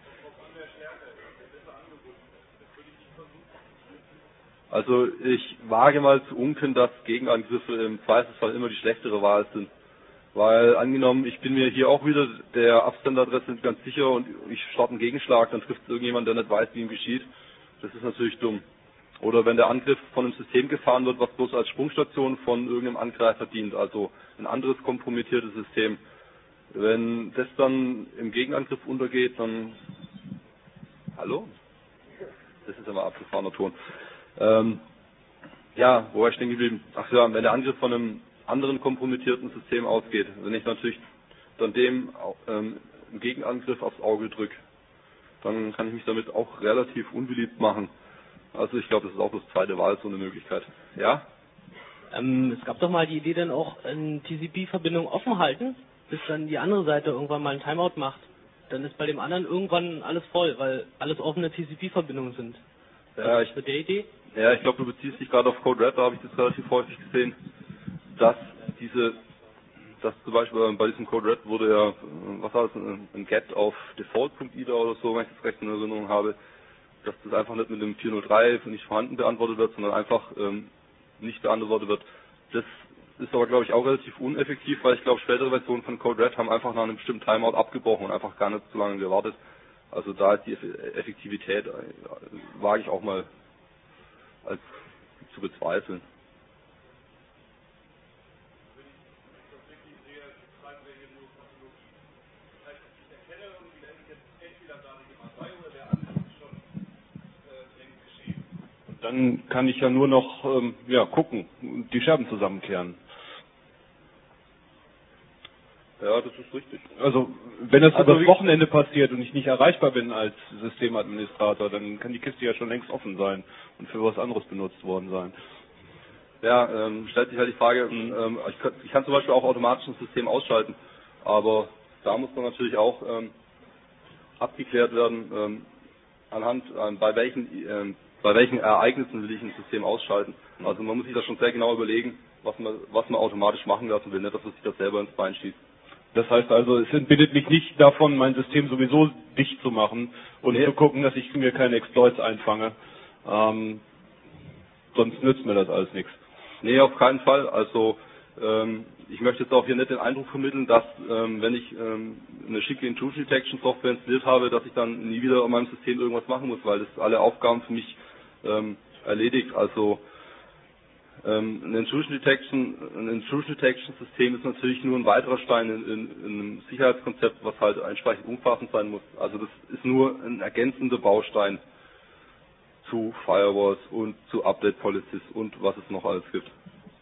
Also ich wage mal zu unken, dass Gegenangriffe im Zweifelsfall immer die schlechtere Wahl sind. Weil angenommen, ich bin mir hier auch wieder der Absenderadresse nicht ganz sicher und ich starte einen Gegenschlag, dann trifft es irgendjemand, der nicht weiß, wie ihm geschieht. Das ist natürlich dumm. Oder wenn der Angriff von einem System gefahren wird, was bloß als Sprungstation von irgendeinem Angreifer dient, also ein anderes kompromittiertes System. Wenn das dann im Gegenangriff untergeht, dann... Hallo? Das ist immer abgefahrener Ton. Ähm, ja, wo war ich stehen geblieben? Ach ja, wenn der Angriff von einem anderen kompromittierten System ausgeht, wenn ich natürlich dann dem ähm, im Gegenangriff aufs Auge drücke, dann kann ich mich damit auch relativ unbeliebt machen. Also ich glaube, das ist auch das zweite Wahl, so eine Möglichkeit. Ja? Ähm, es gab doch mal die Idee, dann auch eine T C P-Verbindung offen halten, bis dann die andere Seite irgendwann mal ein Timeout macht. Dann ist bei dem anderen irgendwann alles voll, weil alles offene T C P-Verbindungen sind. Ja, ich, mit der Idee? Ja, ich glaube, du beziehst dich gerade auf Code Red, da habe ich das relativ häufig gesehen, dass diese, dass zum Beispiel bei diesem Code Red wurde ja, was war das, ein Get auf Default.ida oder so, wenn ich das recht in Erinnerung habe, dass das einfach nicht mit dem vier null drei nicht vorhanden beantwortet wird, sondern einfach ähm, nicht beantwortet wird. Das ist aber, glaube ich, auch relativ uneffektiv, weil ich glaube, spätere Versionen von Code Red haben einfach nach einem bestimmten Timeout abgebrochen und einfach gar nicht so lange gewartet. Also da ist die Effektivität, äh, wage ich auch mal als zu bezweifeln. Dann kann ich ja nur noch ähm, ja, gucken und die Scherben zusammenkehren. Ja, das ist richtig. Also wenn das also über das Wochenende passiert und ich nicht erreichbar bin als Systemadministrator, dann kann die Kiste ja schon längst offen sein und für was anderes benutzt worden sein. Ja, ähm, stellt sich halt die Frage, mhm. ähm, ich, kann, ich kann zum Beispiel auch automatisch ein System ausschalten, aber da muss man natürlich auch ähm, abgeklärt werden, ähm, anhand, ähm, bei welchen ähm, bei welchen Ereignissen will ich ein System ausschalten. Mhm. Also man muss sich da schon sehr genau überlegen, was man, was man automatisch machen lassen will, nicht, dass man sich das selber ins Bein schießt. Das heißt also, es entbindet mich nicht davon, mein System sowieso dicht zu machen und nee. zu gucken, dass ich mir keine Exploits einfange. Ähm, sonst nützt mir das alles nichts. Nee, auf keinen Fall. Also ähm, ich möchte jetzt auch hier nicht den Eindruck vermitteln, dass ähm, wenn ich ähm, eine schicke Intrusion Detection Software installiert habe, dass ich dann nie wieder an meinem System irgendwas machen muss, weil das alle Aufgaben für mich ähm, erledigt. Also ähm, ein Intrusion Detection, ein Intrusion Detection System ist natürlich nur ein weiterer Stein in, in, in einem Sicherheitskonzept, was halt entsprechend umfassend sein muss. Also das ist nur ein ergänzender Baustein zu Firewalls und zu Update Policies und was es noch alles gibt.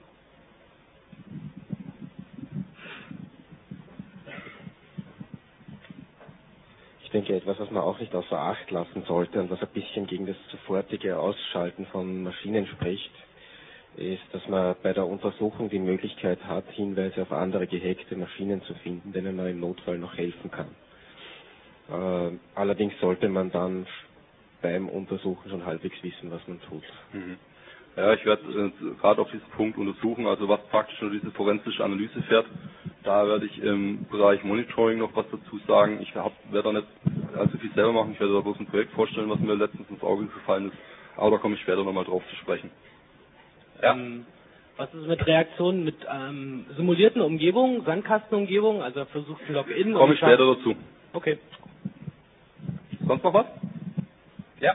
Ich denke, etwas, was man auch nicht außer Acht lassen sollte und was ein bisschen gegen das sofortige Ausschalten von Maschinen spricht, ist, dass man bei der Untersuchung die Möglichkeit hat, Hinweise auf andere gehackte Maschinen zu finden, denen man im Notfall noch helfen kann. Äh, allerdings sollte man dann beim Untersuchen schon halbwegs wissen, was man tut. Mhm. Ja, ich werde äh, gerade auf diesen Punkt untersuchen, also was praktisch nur diese forensische Analyse fährt. Da werde ich im Bereich Monitoring noch was dazu sagen. Ich werde da nicht allzu viel selber machen, ich werde da bloß ein Projekt vorstellen, was mir letztens ins Auge gefallen ist. Aber da komme ich später nochmal drauf zu sprechen. Ja. Ähm, was ist mit Reaktionen mit ähm, simulierten Umgebungen, Sandkastenumgebungen, also versucht ein Login? Komme ich später dazu. Okay. Sonst noch was? Ja.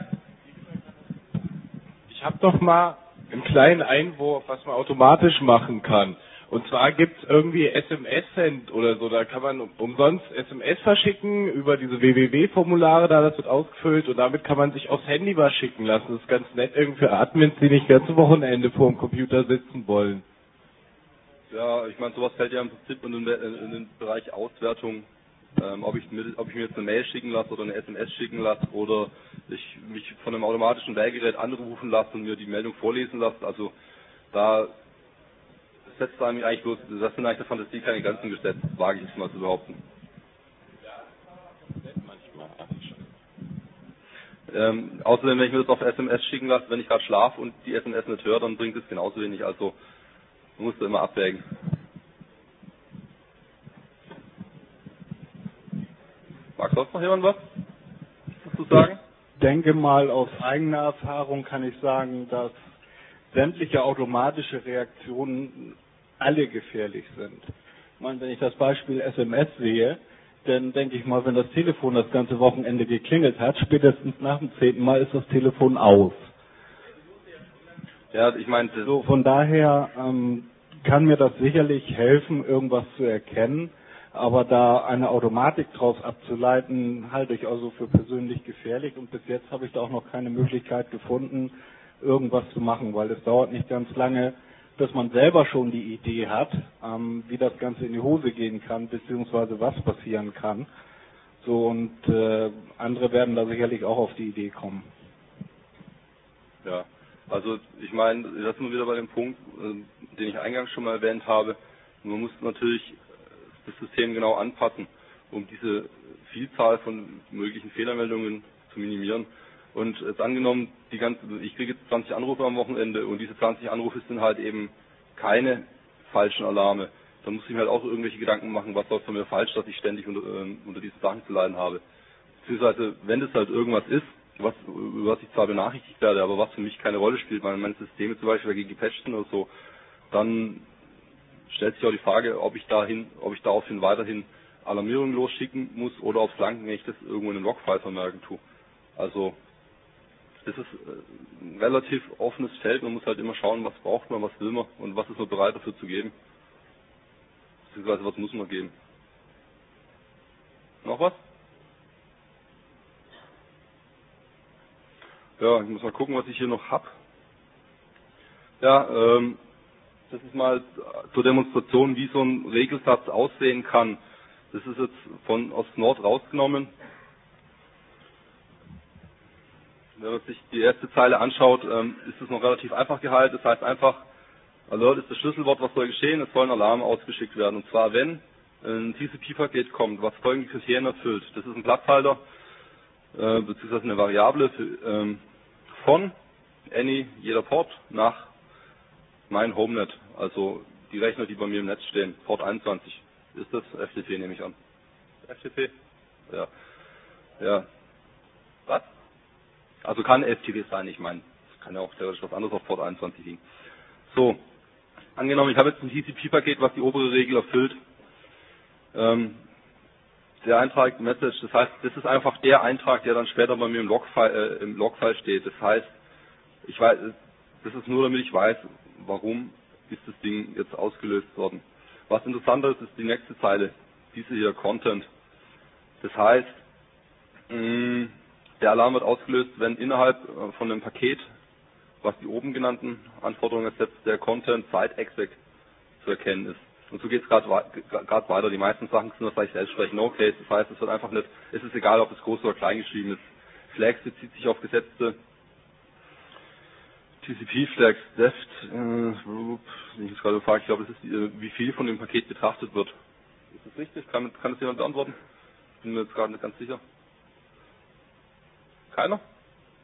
Ich habe doch mal einen kleinen Einwurf, was man automatisch machen kann. Und zwar gibt es irgendwie S M S-Send oder so, da kann man umsonst S M S verschicken über diese W W W-Formulare, da das wird ausgefüllt und damit kann man sich aufs Handy was schicken lassen. Das ist ganz nett irgendwie für Admins, die nicht ganze Wochenende vor dem Computer sitzen wollen. Ja, ich meine, sowas fällt ja im Prinzip in den, in den Bereich Auswertung, ähm, ob, ich mir, ob ich mir jetzt eine Mail schicken lasse oder eine S M S schicken lasse oder ich mich von einem automatischen Leihgerät anrufen lasse und mir die Meldung vorlesen lasse. Also da setzt eigentlich eigentlich bloß, das sind eigentlich der Fantasie keine Grenzen gesetzt, wage ich es mal zu behaupten. Ähm, außerdem, wenn ich mir das auf S M S schicken lasse, wenn ich gerade schlafe und die S M S nicht höre, dann bringt es genauso wenig. Also man muss da immer abwägen. Mag sonst noch jemand was dazu sagen? Ich denke mal, aus eigener Erfahrung kann ich sagen, dass sämtliche automatische Reaktionen alle gefährlich sind. Ich meine, wenn ich das Beispiel S M S sehe, dann denke ich mal, wenn das Telefon das ganze Wochenende geklingelt hat, spätestens nach dem zehnten Mal ist das Telefon aus. Ja, ich meine, so von daher ähm, kann mir das sicherlich helfen, irgendwas zu erkennen, aber da eine Automatik draus abzuleiten, halte ich also für persönlich gefährlich und bis jetzt habe ich da auch noch keine Möglichkeit gefunden, irgendwas zu machen, weil es dauert nicht ganz lange, dass man selber schon die Idee hat, ähm, wie das Ganze in die Hose gehen kann, beziehungsweise was passieren kann. So und äh, andere werden da sicherlich auch auf die Idee kommen. Ja, also ich meine, das sind wir wieder bei dem Punkt, äh, den ich eingangs schon mal erwähnt habe. Man muss natürlich das System genau anpassen, um diese Vielzahl von möglichen Fehlermeldungen zu minimieren. Und jetzt angenommen, die ganze, ich kriege jetzt zwanzig Anrufe am Wochenende und diese zwanzig Anrufe sind halt eben keine falschen Alarme. Dann muss ich mir halt auch irgendwelche Gedanken machen, was läuft von mir falsch, dass ich ständig unter, äh, unter diesen Sachen zu leiden habe. Beziehungsweise, wenn das halt irgendwas ist, was, über was ich zwar benachrichtigt werde, aber was für mich keine Rolle spielt, weil meine Systeme zum Beispiel dagegen gepatcht sind oder so, dann stellt sich auch die Frage, ob ich dahin, ob ich daraufhin weiterhin Alarmierungen losschicken muss oder ob es langt, wenn ich das irgendwo in den Logfile vermerken tue. Also, das ist ein relativ offenes Feld, man muss halt immer schauen, was braucht man, was will man und was ist man bereit dafür zu geben. Beziehungsweise was muss man geben. Noch was? Ja, ich muss mal gucken, was ich hier noch habe. Ja, ähm, das ist mal zur Demonstration, wie so ein Regelsatz aussehen kann. Das ist jetzt von Ost Nord rausgenommen. Wenn man sich die erste Zeile anschaut, ähm, ist es noch relativ einfach gehalten. Das heißt einfach, Alert ist das Schlüsselwort, was soll geschehen, es soll ein Alarm ausgeschickt werden. Und zwar, wenn ein T C P-Paket kommt, was folgende Kriterien erfüllt. Das ist ein Platzhalter, äh, beziehungsweise eine Variable für, ähm, von any, jeder Port, nach mein HomeNet, also die Rechner, die bei mir im Netz stehen, Port einundzwanzig. Ist das F T P, nehme ich an. F T P? Ja. Ja. Was? Also kann F T P sein, ich meine, es kann ja auch theoretisch was anderes auf Port einundzwanzig liegen. So, angenommen, ich habe jetzt ein T C P-Paket, was die obere Regel erfüllt. Ähm, der Eintrag Message, das heißt, das ist einfach der Eintrag, der dann später bei mir im Logfile, äh, im Logfile steht. Das heißt, ich weiß, das ist nur, damit ich weiß, warum ist das Ding jetzt ausgelöst worden. Was interessanter ist, ist die nächste Zeile, diese hier, Content. Das heißt, mh, der Alarm wird ausgelöst, wenn innerhalb von einem Paket, was die oben genannten Anforderungen ersetzt, der Content Site-Exec zu erkennen ist. Und so geht es gerade weiter. Die meisten Sachen sind das gleich selbst sprechen. Okay, das heißt, es wird einfach nicht, es ist egal, ob es groß oder klein geschrieben ist. Flags bezieht sich auf gesetzte T C P-Flags, Deft, äh, wenn ich jetzt gerade frage, ich glaube, das ist, die, wie viel von dem Paket betrachtet wird. Ist das richtig? Kann, kann das jemand beantworten? Bin mir jetzt gerade nicht ganz sicher. Keiner?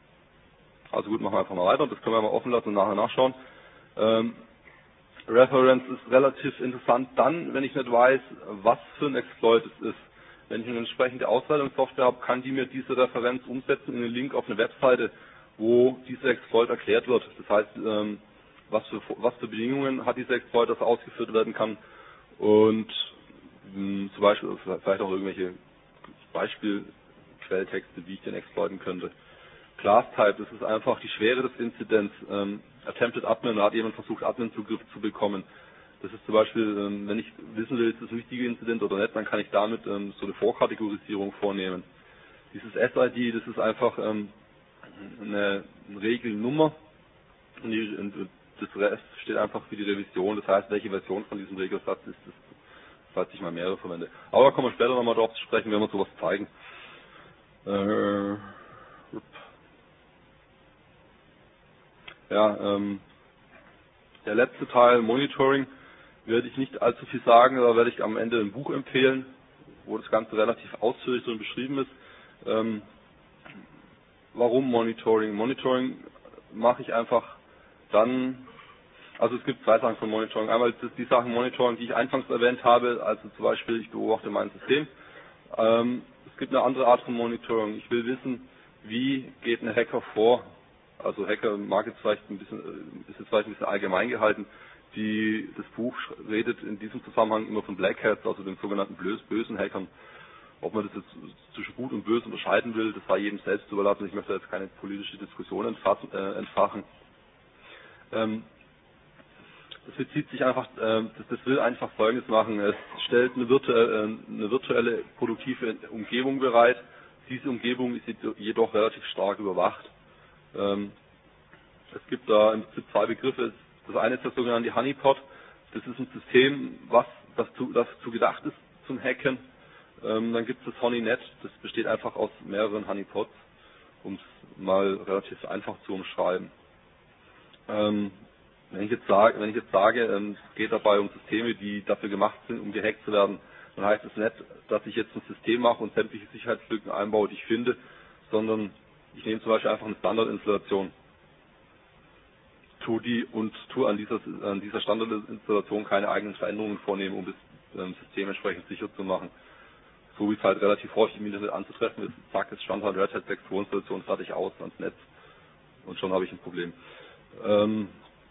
Also gut, machen wir einfach mal weiter, das können wir mal offen lassen und nachher nachschauen. Ähm, Reference ist relativ interessant dann, wenn ich nicht weiß, was für ein Exploit es ist. Wenn ich eine entsprechende Auswertungssoftware habe, kann die mir diese Referenz umsetzen in einen Link auf eine Webseite, wo dieser Exploit erklärt wird. Das heißt, ähm, was für, was für Bedingungen hat dieser Exploit, dass er ausgeführt werden kann und mh, zum Beispiel vielleicht auch irgendwelche Beispielquelltexte, wie ich den exploiten könnte. Class Type, das ist einfach die Schwere des Inzidents. Ähm, Attempted Admin, da hat jemand versucht, Admin-Zugriff zu bekommen. Das ist zum Beispiel, ähm, wenn ich wissen will, ist das ein wichtiger Inzident oder nicht, dann kann ich damit ähm, so eine Vorkategorisierung vornehmen. Dieses S I D, das ist einfach ähm, eine, eine Regelnummer und, die, und das Rest steht einfach für die Revision. Das heißt, welche Version von diesem Regelsatz ist das, falls ich mal mehrere verwende. Aber da kommen wir später nochmal drauf zu sprechen, wenn wir sowas zeigen. Äh, Ja, ähm, der letzte Teil, Monitoring, werde ich nicht allzu viel sagen, da werde ich am Ende ein Buch empfehlen, wo das Ganze relativ ausführlich drin beschrieben ist. Ähm, warum Monitoring? Monitoring mache ich einfach dann, also es gibt zwei Sachen von Monitoring. Einmal das, die Sachen Monitoring, die ich anfangs erwähnt habe, also zum Beispiel, ich beobachte mein System. Ähm, es gibt eine andere Art von Monitoring. Ich will wissen, wie geht ein Hacker vor. Also Hacker mag jetzt vielleicht ein bisschen, ist jetzt vielleicht ein bisschen allgemein gehalten. Die, das Buch redet in diesem Zusammenhang immer von Black Hats, also den sogenannten bösen Hackern. Ob man das jetzt zwischen gut und böse unterscheiden will, das sei jedem selbst überlassen. Ich möchte jetzt keine politische Diskussion entfachen, äh, entfachen. Ähm, das bezieht sich einfach, äh, das, das will einfach Folgendes machen. Es stellt eine virtuelle, eine virtuelle produktive Umgebung bereit. Diese Umgebung ist jedoch relativ stark überwacht. Ähm, es gibt da im Prinzip zwei Begriffe. Das eine ist das sogenannte Honeypot. Das ist ein System, was dazu, dazu gedacht ist zum Hacken. Ähm, dann gibt es das Honeynet. Das besteht einfach aus mehreren Honeypots, um es mal relativ einfach zu umschreiben. Ähm, wenn ich jetzt sage, wenn ich jetzt sage, ähm, es geht dabei um Systeme, die dafür gemacht sind, um gehackt zu werden, dann heißt es nicht, dass ich jetzt ein System mache und sämtliche Sicherheitslücken einbaue, die ich finde, sondern ich nehme zum Beispiel einfach eine Standardinstallation, tue die und tue an dieser, an dieser Standardinstallation keine eigenen Veränderungen vornehmen, um das ähm, System entsprechend sicher zu machen. So wie es halt relativ häufig im Internet anzutreffen ist, zack, es stand halt Red Hat sechs Punkt zwei Installation fertig aus ans Netz und schon habe ich ein Problem. Ähm,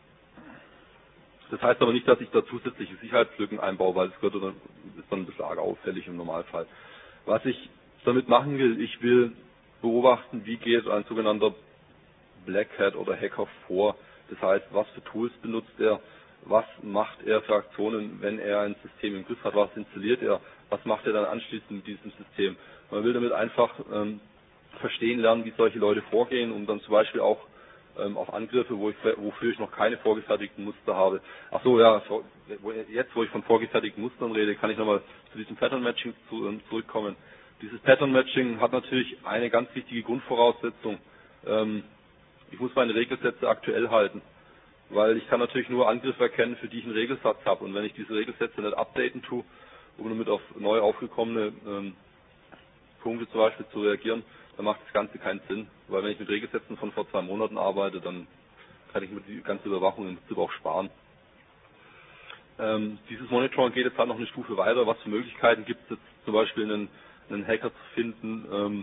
das heißt aber nicht, dass ich da zusätzliche Sicherheitslücken einbaue, weil es wird dann, ist dann ein bisschen arg auffällig im Normalfall. Was ich damit machen will, ich will beobachten, wie geht ein sogenannter Black Hat oder Hacker vor. Das heißt, was für Tools benutzt er, was macht er für Aktionen, wenn er ein System im Griff hat, was installiert er, was macht er dann anschließend mit diesem System. Man will damit einfach ähm, verstehen lernen, wie solche Leute vorgehen, um dann zum Beispiel auch ähm, auf Angriffe, wo ich, wofür ich noch keine vorgefertigten Muster habe. Ach so, ja, jetzt, wo ich von vorgefertigten Mustern rede, kann ich nochmal zu diesem Pattern Matching zu, ähm, zurückkommen. Dieses Pattern Matching hat natürlich eine ganz wichtige Grundvoraussetzung. Ähm, ich muss meine Regelsätze aktuell halten, weil ich kann natürlich nur Angriffe erkennen, für die ich einen Regelsatz habe. Und wenn ich diese Regelsätze nicht updaten tue, um damit auf neu aufgekommene ähm, Punkte zum Beispiel zu reagieren, dann macht das Ganze keinen Sinn. Weil wenn ich mit Regelsätzen von vor zwei Monaten arbeite, dann kann ich mir die ganze Überwachung im Prinzip auch sparen. Ähm, dieses Monitoring geht jetzt halt noch eine Stufe weiter. Was für Möglichkeiten gibt es jetzt zum Beispiel einen, einen Hacker zu finden, ähm,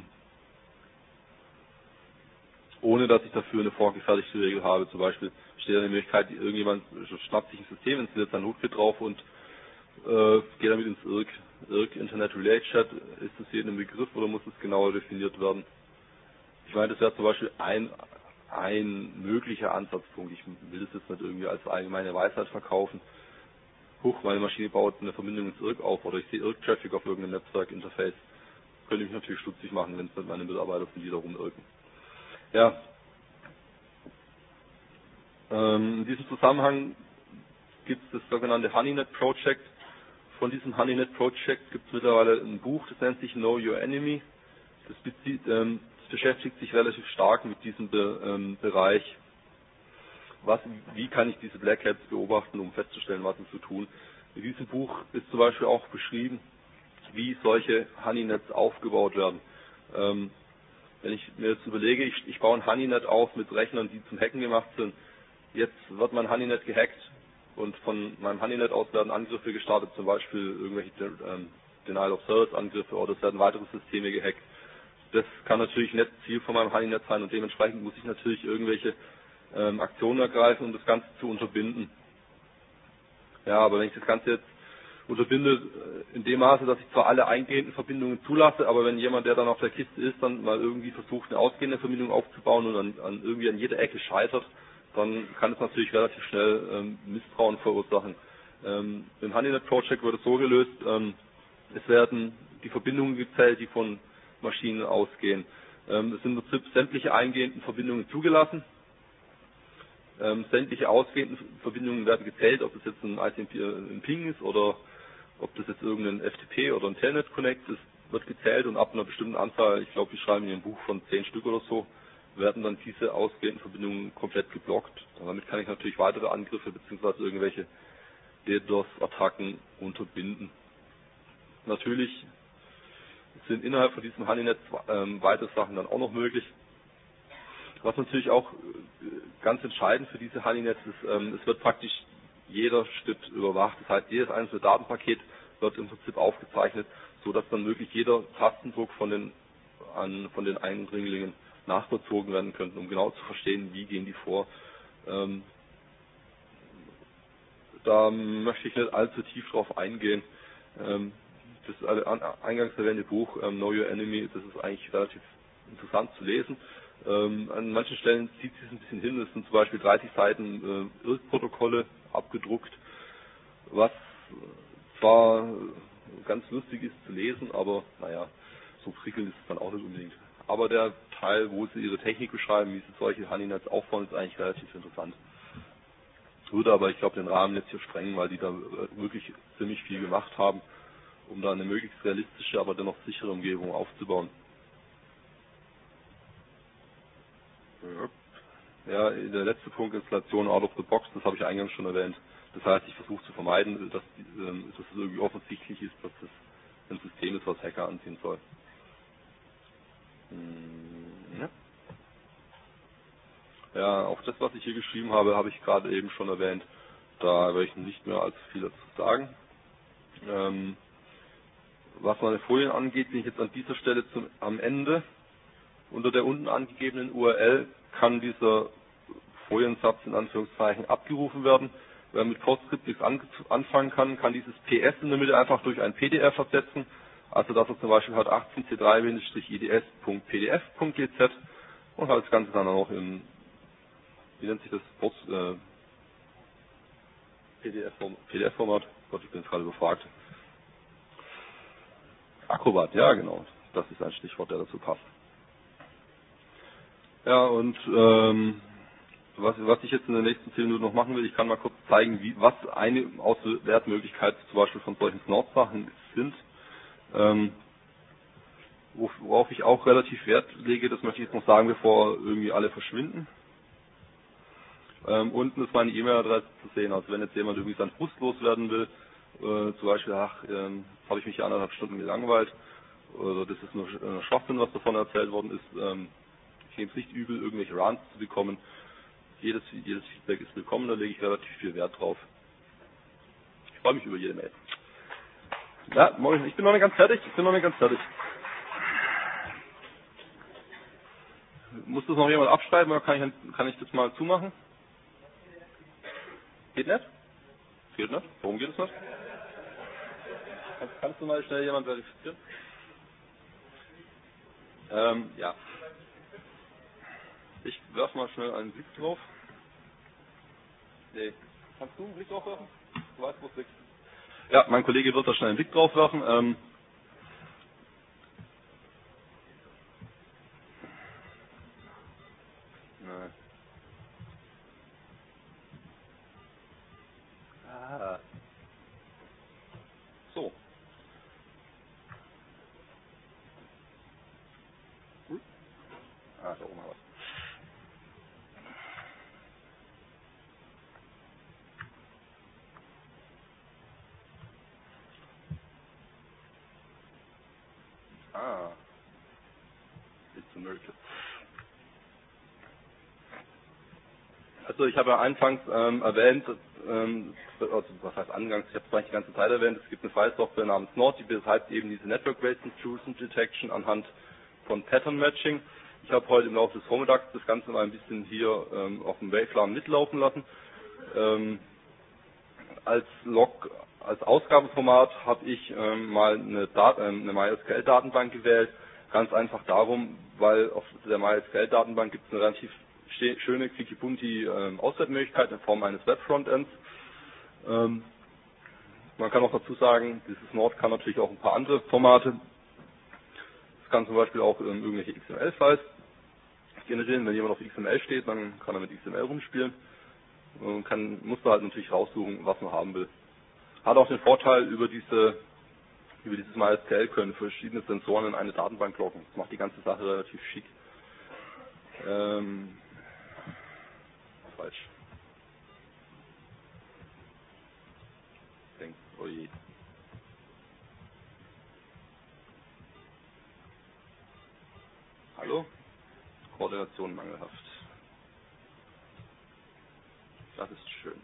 ohne dass ich dafür eine vorgefertigte Regel habe. Zum Beispiel steht da die Möglichkeit, irgendjemand schnappt sich ein System, installiert sein Rootkit drauf und äh, geht damit ins I R C. I R C, Internet Relay Chat, ist das jedem ein Begriff oder muss es genauer definiert werden? Ich meine, das wäre zum Beispiel ein, ein möglicher Ansatzpunkt. Ich will das jetzt nicht irgendwie als allgemeine Weisheit verkaufen. Huch, meine Maschine baut eine Verbindung ins I R C auf oder ich sehe I R C-Traffic auf irgendeinem Netzwerkinterface. Könnte mich natürlich stutzig machen, wenn es nicht meine Mitarbeiter sind, die da rumirken. Ja, ähm, in diesem Zusammenhang gibt es das sogenannte Honeynet Project. Von diesem Honeynet Project gibt es mittlerweile ein Buch, das nennt sich Know Your Enemy. Das, bezieht, ähm, das beschäftigt sich relativ stark mit diesem Be ähm, Bereich. Was, wie kann ich diese Black Hats beobachten, um festzustellen, was ist zu tun. In diesem Buch ist zum Beispiel auch beschrieben, wie solche Honeynets aufgebaut werden. Ähm, Wenn ich mir jetzt überlege, ich, ich baue ein Honeynet auf mit Rechnern, die zum Hacken gemacht sind. Jetzt wird mein Honeynet gehackt und von meinem Honeynet aus werden Angriffe gestartet, zum Beispiel irgendwelche ähm, Denial-of-Service-Angriffe oder es werden weitere Systeme gehackt. Das kann natürlich nicht Ziel von meinem Honeynet sein und dementsprechend muss ich natürlich irgendwelche ähm, Aktionen ergreifen, um das Ganze zu unterbinden. Ja, aber wenn ich das Ganze jetzt unterbinde in dem Maße, dass ich zwar alle eingehenden Verbindungen zulasse, aber wenn jemand, der dann auf der Kiste ist, dann mal irgendwie versucht, eine ausgehende Verbindung aufzubauen und an, an irgendwie an jeder Ecke scheitert, dann kann es natürlich relativ schnell ähm, Misstrauen verursachen. Ähm, Im Honeynet Project wird es so gelöst, ähm, es werden die Verbindungen gezählt, die von Maschinen ausgehen. Ähm, es sind im Prinzip sämtliche eingehenden Verbindungen zugelassen. Ähm, sämtliche ausgehenden Verbindungen werden gezählt, ob das jetzt ein I C M P, ein Ping ist oder ob das jetzt irgendein F T P oder ein Telnet Connect ist, wird gezählt und ab einer bestimmten Anzahl, ich glaube, die schreiben in ihrem Buch von zehn Stück oder so, werden dann diese ausgehenden Verbindungen komplett geblockt. Damit kann ich natürlich weitere Angriffe bzw. irgendwelche DDoS-Attacken unterbinden. Natürlich sind innerhalb von diesem Honeynet ähm, weitere Sachen dann auch noch möglich. Was natürlich auch ganz entscheidend für diese Honeynets ist, ähm, es wird praktisch jeder Schritt überwacht. Das heißt, jedes einzelne Datenpaket wird im Prinzip aufgezeichnet, so dass dann wirklich jeder Tastendruck von den, an, von den Eindringlingen nachvollzogen werden könnte, um genau zu verstehen, wie gehen die vor. Ähm, da möchte ich nicht allzu tief drauf eingehen. Ähm, das eingangs erwähnte Buch ähm, Know Your Enemy, das ist eigentlich relativ interessant zu lesen. Ähm, an manchen Stellen zieht es ein bisschen hin. Es sind zum Beispiel dreißig Seiten äh, I R C-Protokolle abgedruckt, was zwar ganz lustig ist zu lesen, aber naja, so prickelnd ist es dann auch nicht unbedingt. Aber der Teil, wo sie ihre Technik beschreiben, wie sie solche Honeynets aufbauen, ist eigentlich relativ interessant. Würde aber, ich glaube, den Rahmen jetzt hier sprengen, weil die da wirklich ziemlich viel gemacht haben, um da eine möglichst realistische, aber dennoch sichere Umgebung aufzubauen. Ja, der letzte Punkt, Installation out of the box, das habe ich eingangs schon erwähnt. Das heißt, ich versuche zu vermeiden, dass, ähm, dass es irgendwie offensichtlich ist, dass das ein System ist, was Hacker anziehen soll. Hm, ja. Ja, auch das, was ich hier geschrieben habe, habe ich gerade eben schon erwähnt. Da werde ich nicht mehr allzu viel dazu sagen. Ähm, was meine Folien angeht, bin ich jetzt an dieser Stelle zum, am Ende. Unter der unten angegebenen U R L kann dieser Foliensatz in Anführungszeichen abgerufen werden. Wer mit PostScript nichts anfangen kann, kann dieses P S in der Mitte einfach durch ein P D F ersetzen. Also dass er zum Beispiel hat achtzehn C drei I D S Punkt P D F Punkt G Z und hat das Ganze dann auch in, wie nennt sich das, Post, äh, P D F-Format. Gott, ich bin jetzt gerade überfragt. Acrobat, ja genau. Das ist ein Stichwort, der dazu passt. Ja, und ähm, was, was ich jetzt in den nächsten zehn Minuten noch machen will, ich kann mal kurz zeigen, wie, was eine Auswertmöglichkeit zum Beispiel von solchen Snort-Sachen sind. Ähm, worauf ich auch relativ Wert lege, das möchte ich jetzt noch sagen, bevor irgendwie alle verschwinden. Ähm, unten ist meine E-Mail-Adresse zu sehen, also wenn jetzt jemand irgendwie seinen Frust loswerden will, äh, zum Beispiel, ach, ähm, habe ich mich hier anderthalb Stunden gelangweilt, oder das ist nur äh, Schwachsinn, was davon erzählt worden ist, ähm, ich nehme es nicht übel, irgendwelche Rants zu bekommen. Jedes, jedes Feedback ist willkommen, da lege ich relativ viel Wert drauf. Ich freue mich über jede Mail. Ja, ich bin noch nicht ganz fertig, ich bin noch nicht ganz fertig. Muss das noch jemand abschreiben oder kann ich, kann ich das mal zumachen? Geht nicht? Geht nicht? Warum geht es nicht? Kannst, kannst du mal schnell jemand verifizieren? Ähm, ja. Ich werf mal schnell einen Blick drauf. Nee. Kannst du einen Blick drauf werfen? Du weißt, wo es liegt. Ja, mein Kollege wird da schnell einen Blick drauf werfen. Ähm, Nein. Ah. So. Hm? Ah, da oben haben wir es. Ah. Jetzt America. Also ich habe ja anfangs ähm, erwähnt, ähm, also was heißt angangs, ich habe es eigentlich die ganze Zeit erwähnt, es gibt eine File-Software namens Nord, die betreibt eben diese Network-Based Intrusion Detection anhand von Pattern Matching. Ich habe heute im Laufe des Vormittags das Ganze mal ein bisschen hier ähm, auf dem Wavelan mitlaufen lassen. Ähm, als Log, als Ausgabeformat habe ich ähm, mal eine, Dat äh, eine MySQL-Datenbank gewählt. Ganz einfach darum, weil auf der MySQL-Datenbank gibt es eine relativ schöne, clicky-bunti ähm, Auswertmöglichkeit in Form eines Web-Frontends. Ähm, man kann auch dazu sagen, dieses Nord kann natürlich auch ein paar andere Formate. Es kann zum Beispiel auch ähm, irgendwelche X M L-Files generieren. Wenn jemand auf X M L steht, dann kann er mit X M L rumspielen. Und kann, muss da halt natürlich raussuchen, was man haben will. Hat auch den Vorteil, über diese über dieses MySQL können verschiedene Sensoren in eine Datenbank loggen. Das macht die ganze Sache relativ schick. Ähm, falsch. Denk, oh je. Hallo? Koordination mangelhaft. Das ist schön.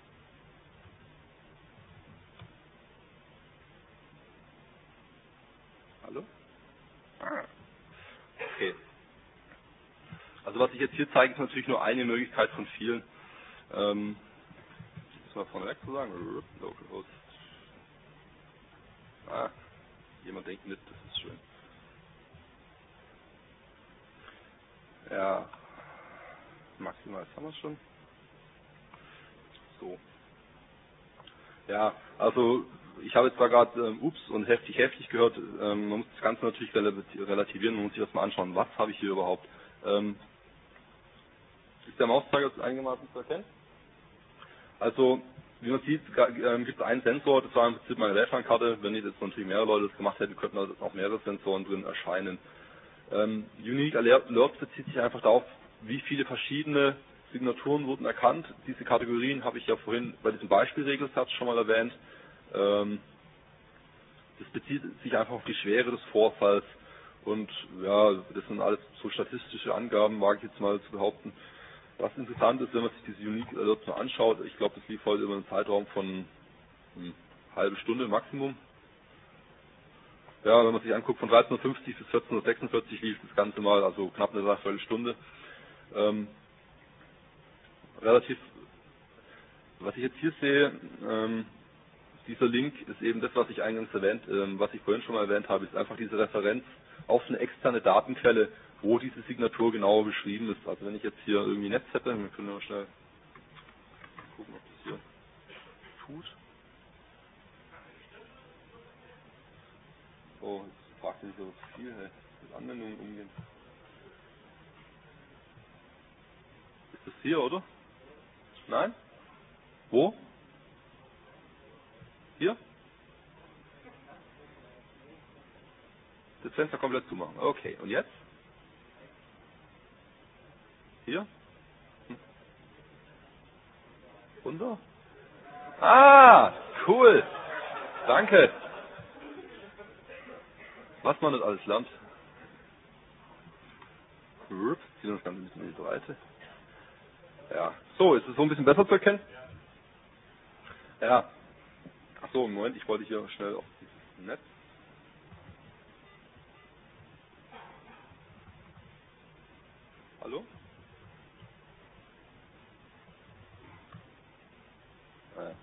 Hallo? Ah. Okay. Also was ich jetzt hier zeige, ist natürlich nur eine Möglichkeit von vielen. Ähm, das mal vorne weg zu sagen. Localhost. Ah, jemand denkt mit, das ist schön. Ja, maximal haben wir es schon. So. Ja, also ich habe jetzt da gerade ähm, Ups und heftig, heftig gehört. Ähm, man muss das Ganze natürlich relativieren, man muss sich das mal anschauen, was habe ich hier überhaupt. Ähm, ist der Mauszeiger einigermaßen zu erkennen? Also, wie man sieht, ähm, gibt es einen Sensor, das war im Prinzip meine Wavelan-Karte. Wenn jetzt natürlich mehrere Leute das gemacht hätten, könnten da auch mehrere Sensoren drin erscheinen. Ähm, Unique Alert bezieht sich einfach darauf, wie viele verschiedene Signaturen wurden erkannt. Diese Kategorien habe ich ja vorhin bei diesem Beispielregelsatz schon mal erwähnt. Ähm, das bezieht sich einfach auf die Schwere des Vorfalls. Und ja, das sind alles so statistische Angaben, wage ich jetzt mal zu behaupten. Was interessant ist, wenn man sich diese Unique Alerts mal anschaut, ich glaube, das lief heute über einen Zeitraum von eine halbe Stunde Maximum. Ja, wenn man sich anguckt, von dreizehn Uhr fünfzig bis vierzehn Uhr sechsundvierzig lief das Ganze mal, also knapp eine Dreiviertelstunde. Ähm, relativ, was ich jetzt hier sehe, ähm, dieser Link ist eben das, was ich eingangs erwähnt, ähm, was ich vorhin schon mal erwähnt habe, ist einfach diese Referenz auf eine externe Datenquelle, wo diese Signatur genauer beschrieben ist. Also wenn ich jetzt hier irgendwie Netz hätte, wir können mal schnell gucken, ob das hier tut. Oh, jetzt fragt ihr so viel, hey, mit Anwendungen umgehen. Ist das hier, oder? Nein? Wo? Hier? Das Fenster komplett zumachen. Okay, und jetzt? Hier? Hm. Runter? Ah, cool. Danke. Was man das alles lernt. Ups, ziehen wir das Ganze ein bisschen in die Breite. Ja, so, ist es so ein bisschen besser zu erkennen? Ja. Achso, Moment, ich wollte hier schnell auf dieses Netz. Hallo? Ah, ja.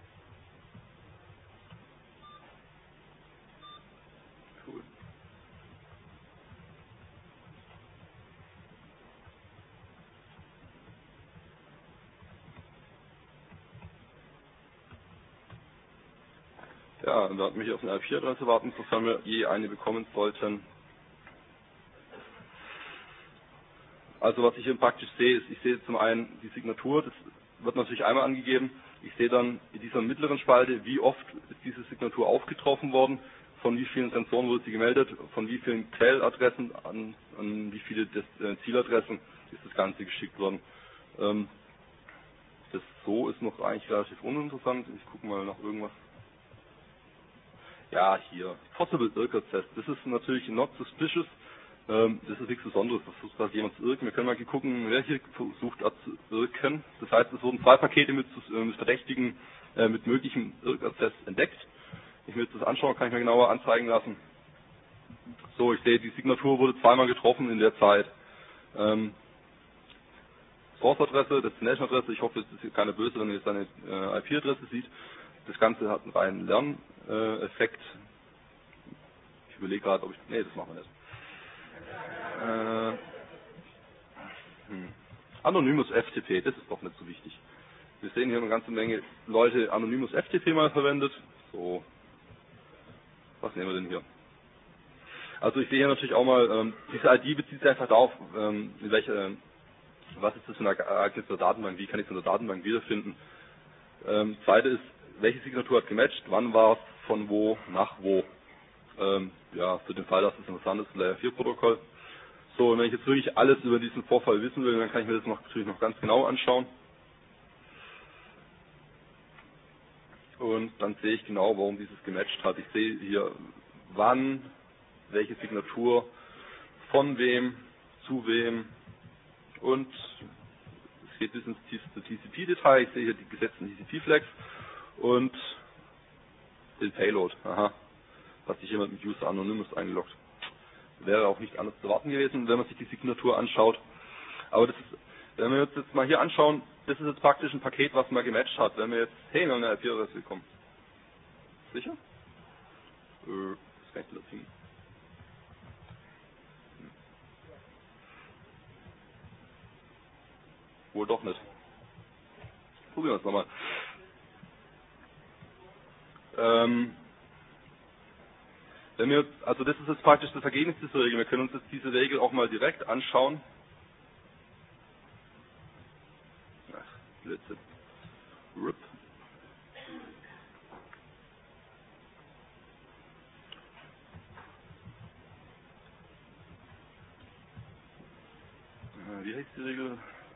Cool. Ja, und da hat mich auf eine I P-Adresse warten, sofern wir je eine bekommen sollten. Also was ich hier praktisch sehe, ist, ich sehe zum einen die Signatur, das wird natürlich einmal angegeben. Ich sehe dann in dieser mittleren Spalte, wie oft ist diese Signatur aufgetroffen worden, von wie vielen Sensoren wurde sie gemeldet, von wie vielen Quelladressen an, an wie viele Des, äh, Zieladressen ist das Ganze geschickt worden. Ähm, das so ist noch eigentlich relativ uninteressant. Ich gucke mal nach irgendwas. Ja, hier. Possible Ilker Test. Das ist natürlich not suspicious. Ähm, das ist nichts Besonderes, das versucht halt jemand zu irken. Wir können mal gucken, wer hier versucht hat zu irken. Das heißt, es wurden zwei Pakete mit, äh, mit verdächtigen, äh, mit möglichem Irkaccess entdeckt. Wenn ich mir jetzt das anschaue, kann ich mir genauer anzeigen lassen. So, ich sehe, die Signatur wurde zweimal getroffen in der Zeit. Ähm, Source-Adresse, Destination-Adresse, ich hoffe, es ist hier keine böse, wenn ihr jetzt eine äh, I P-Adresse sieht. Das Ganze hat einen reinen Lerneffekt. Ich überlege gerade, ob ich... Nee, das machen wir nicht. Äh, hm. Anonymous F T P, das ist doch nicht so wichtig. Wir sehen hier eine ganze Menge Leute Anonymous F T P mal verwendet. So, was nehmen wir denn hier? Also ich sehe hier natürlich auch mal, ähm, diese I D bezieht sich einfach darauf, ähm, in welche, ähm, was ist das für ein Ereignis der Datenbank, wie kann ich es in der Datenbank wiederfinden. Ähm, zweite ist, welche Signatur hat gematcht, wann war es, von wo, nach wo. Ähm, ja, für den Fall, dass es interessant ist, Layer vier Protokoll. So, und wenn ich jetzt wirklich alles über diesen Vorfall wissen will, dann kann ich mir das noch, natürlich noch ganz genau anschauen. Und dann sehe ich genau, warum dieses gematcht hat. Ich sehe hier, wann, welche Signatur, von wem, zu wem und es geht bis ins tiefste T C P-Detail. Ich sehe hier die gesetzten T C P-Flags und den Payload. Aha, hat sich jemand mit User Anonymous eingeloggt. Wäre auch nicht anders zu erwarten gewesen, wenn man sich die Signatur anschaut. Aber das ist, wenn wir uns jetzt mal hier anschauen, das ist jetzt praktisch ein Paket, was man gematcht hat. Wenn wir jetzt, hey, wir haben eine I P-Adresse bekommen. Sicher? Äh, das kann ich wieder ziehen. Wohl doch nicht. Probieren wir es nochmal. Ähm, wenn wir, also das ist jetzt praktisch das Ergebnis dieser Regel. Wir können uns jetzt diese Regel auch mal direkt anschauen. Ach, Blödsinn. R I P. Äh, wie heißt die Regel?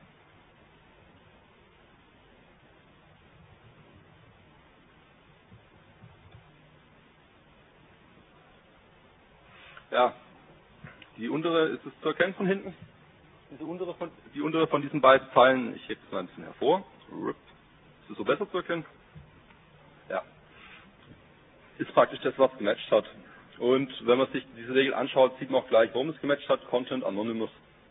Ja, die untere, ist es zu erkennen von hinten? Diese untere von, die untere von diesen beiden Zeilen, ich hebe es mal ein bisschen hervor. Ist es so besser zu erkennen? Ja. Ist praktisch das, was gematcht hat. Und wenn man sich diese Regel anschaut, sieht man auch gleich, warum es gematcht hat. Content Anonymous.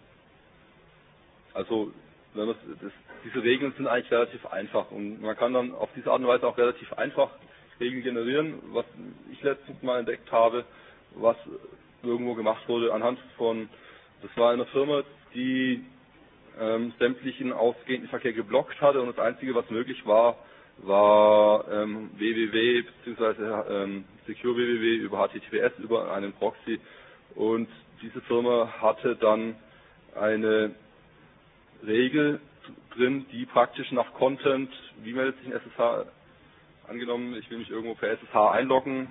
Also, wenn man das, diese Regeln sind eigentlich relativ einfach. Und man kann dann auf diese Art und Weise auch relativ einfach Regeln generieren, was ich letztens mal entdeckt habe, was irgendwo gemacht wurde anhand von, das war eine Firma, die ähm, sämtlichen ausgehenden Verkehr geblockt hatte und das Einzige, was möglich war, war ähm, www bzw. Ähm, Secure www über H T T P S, über einen Proxy und diese Firma hatte dann eine Regel drin, die praktisch nach Content, wie meldet sich ein S S H, angenommen, ich will mich irgendwo per S S H einloggen,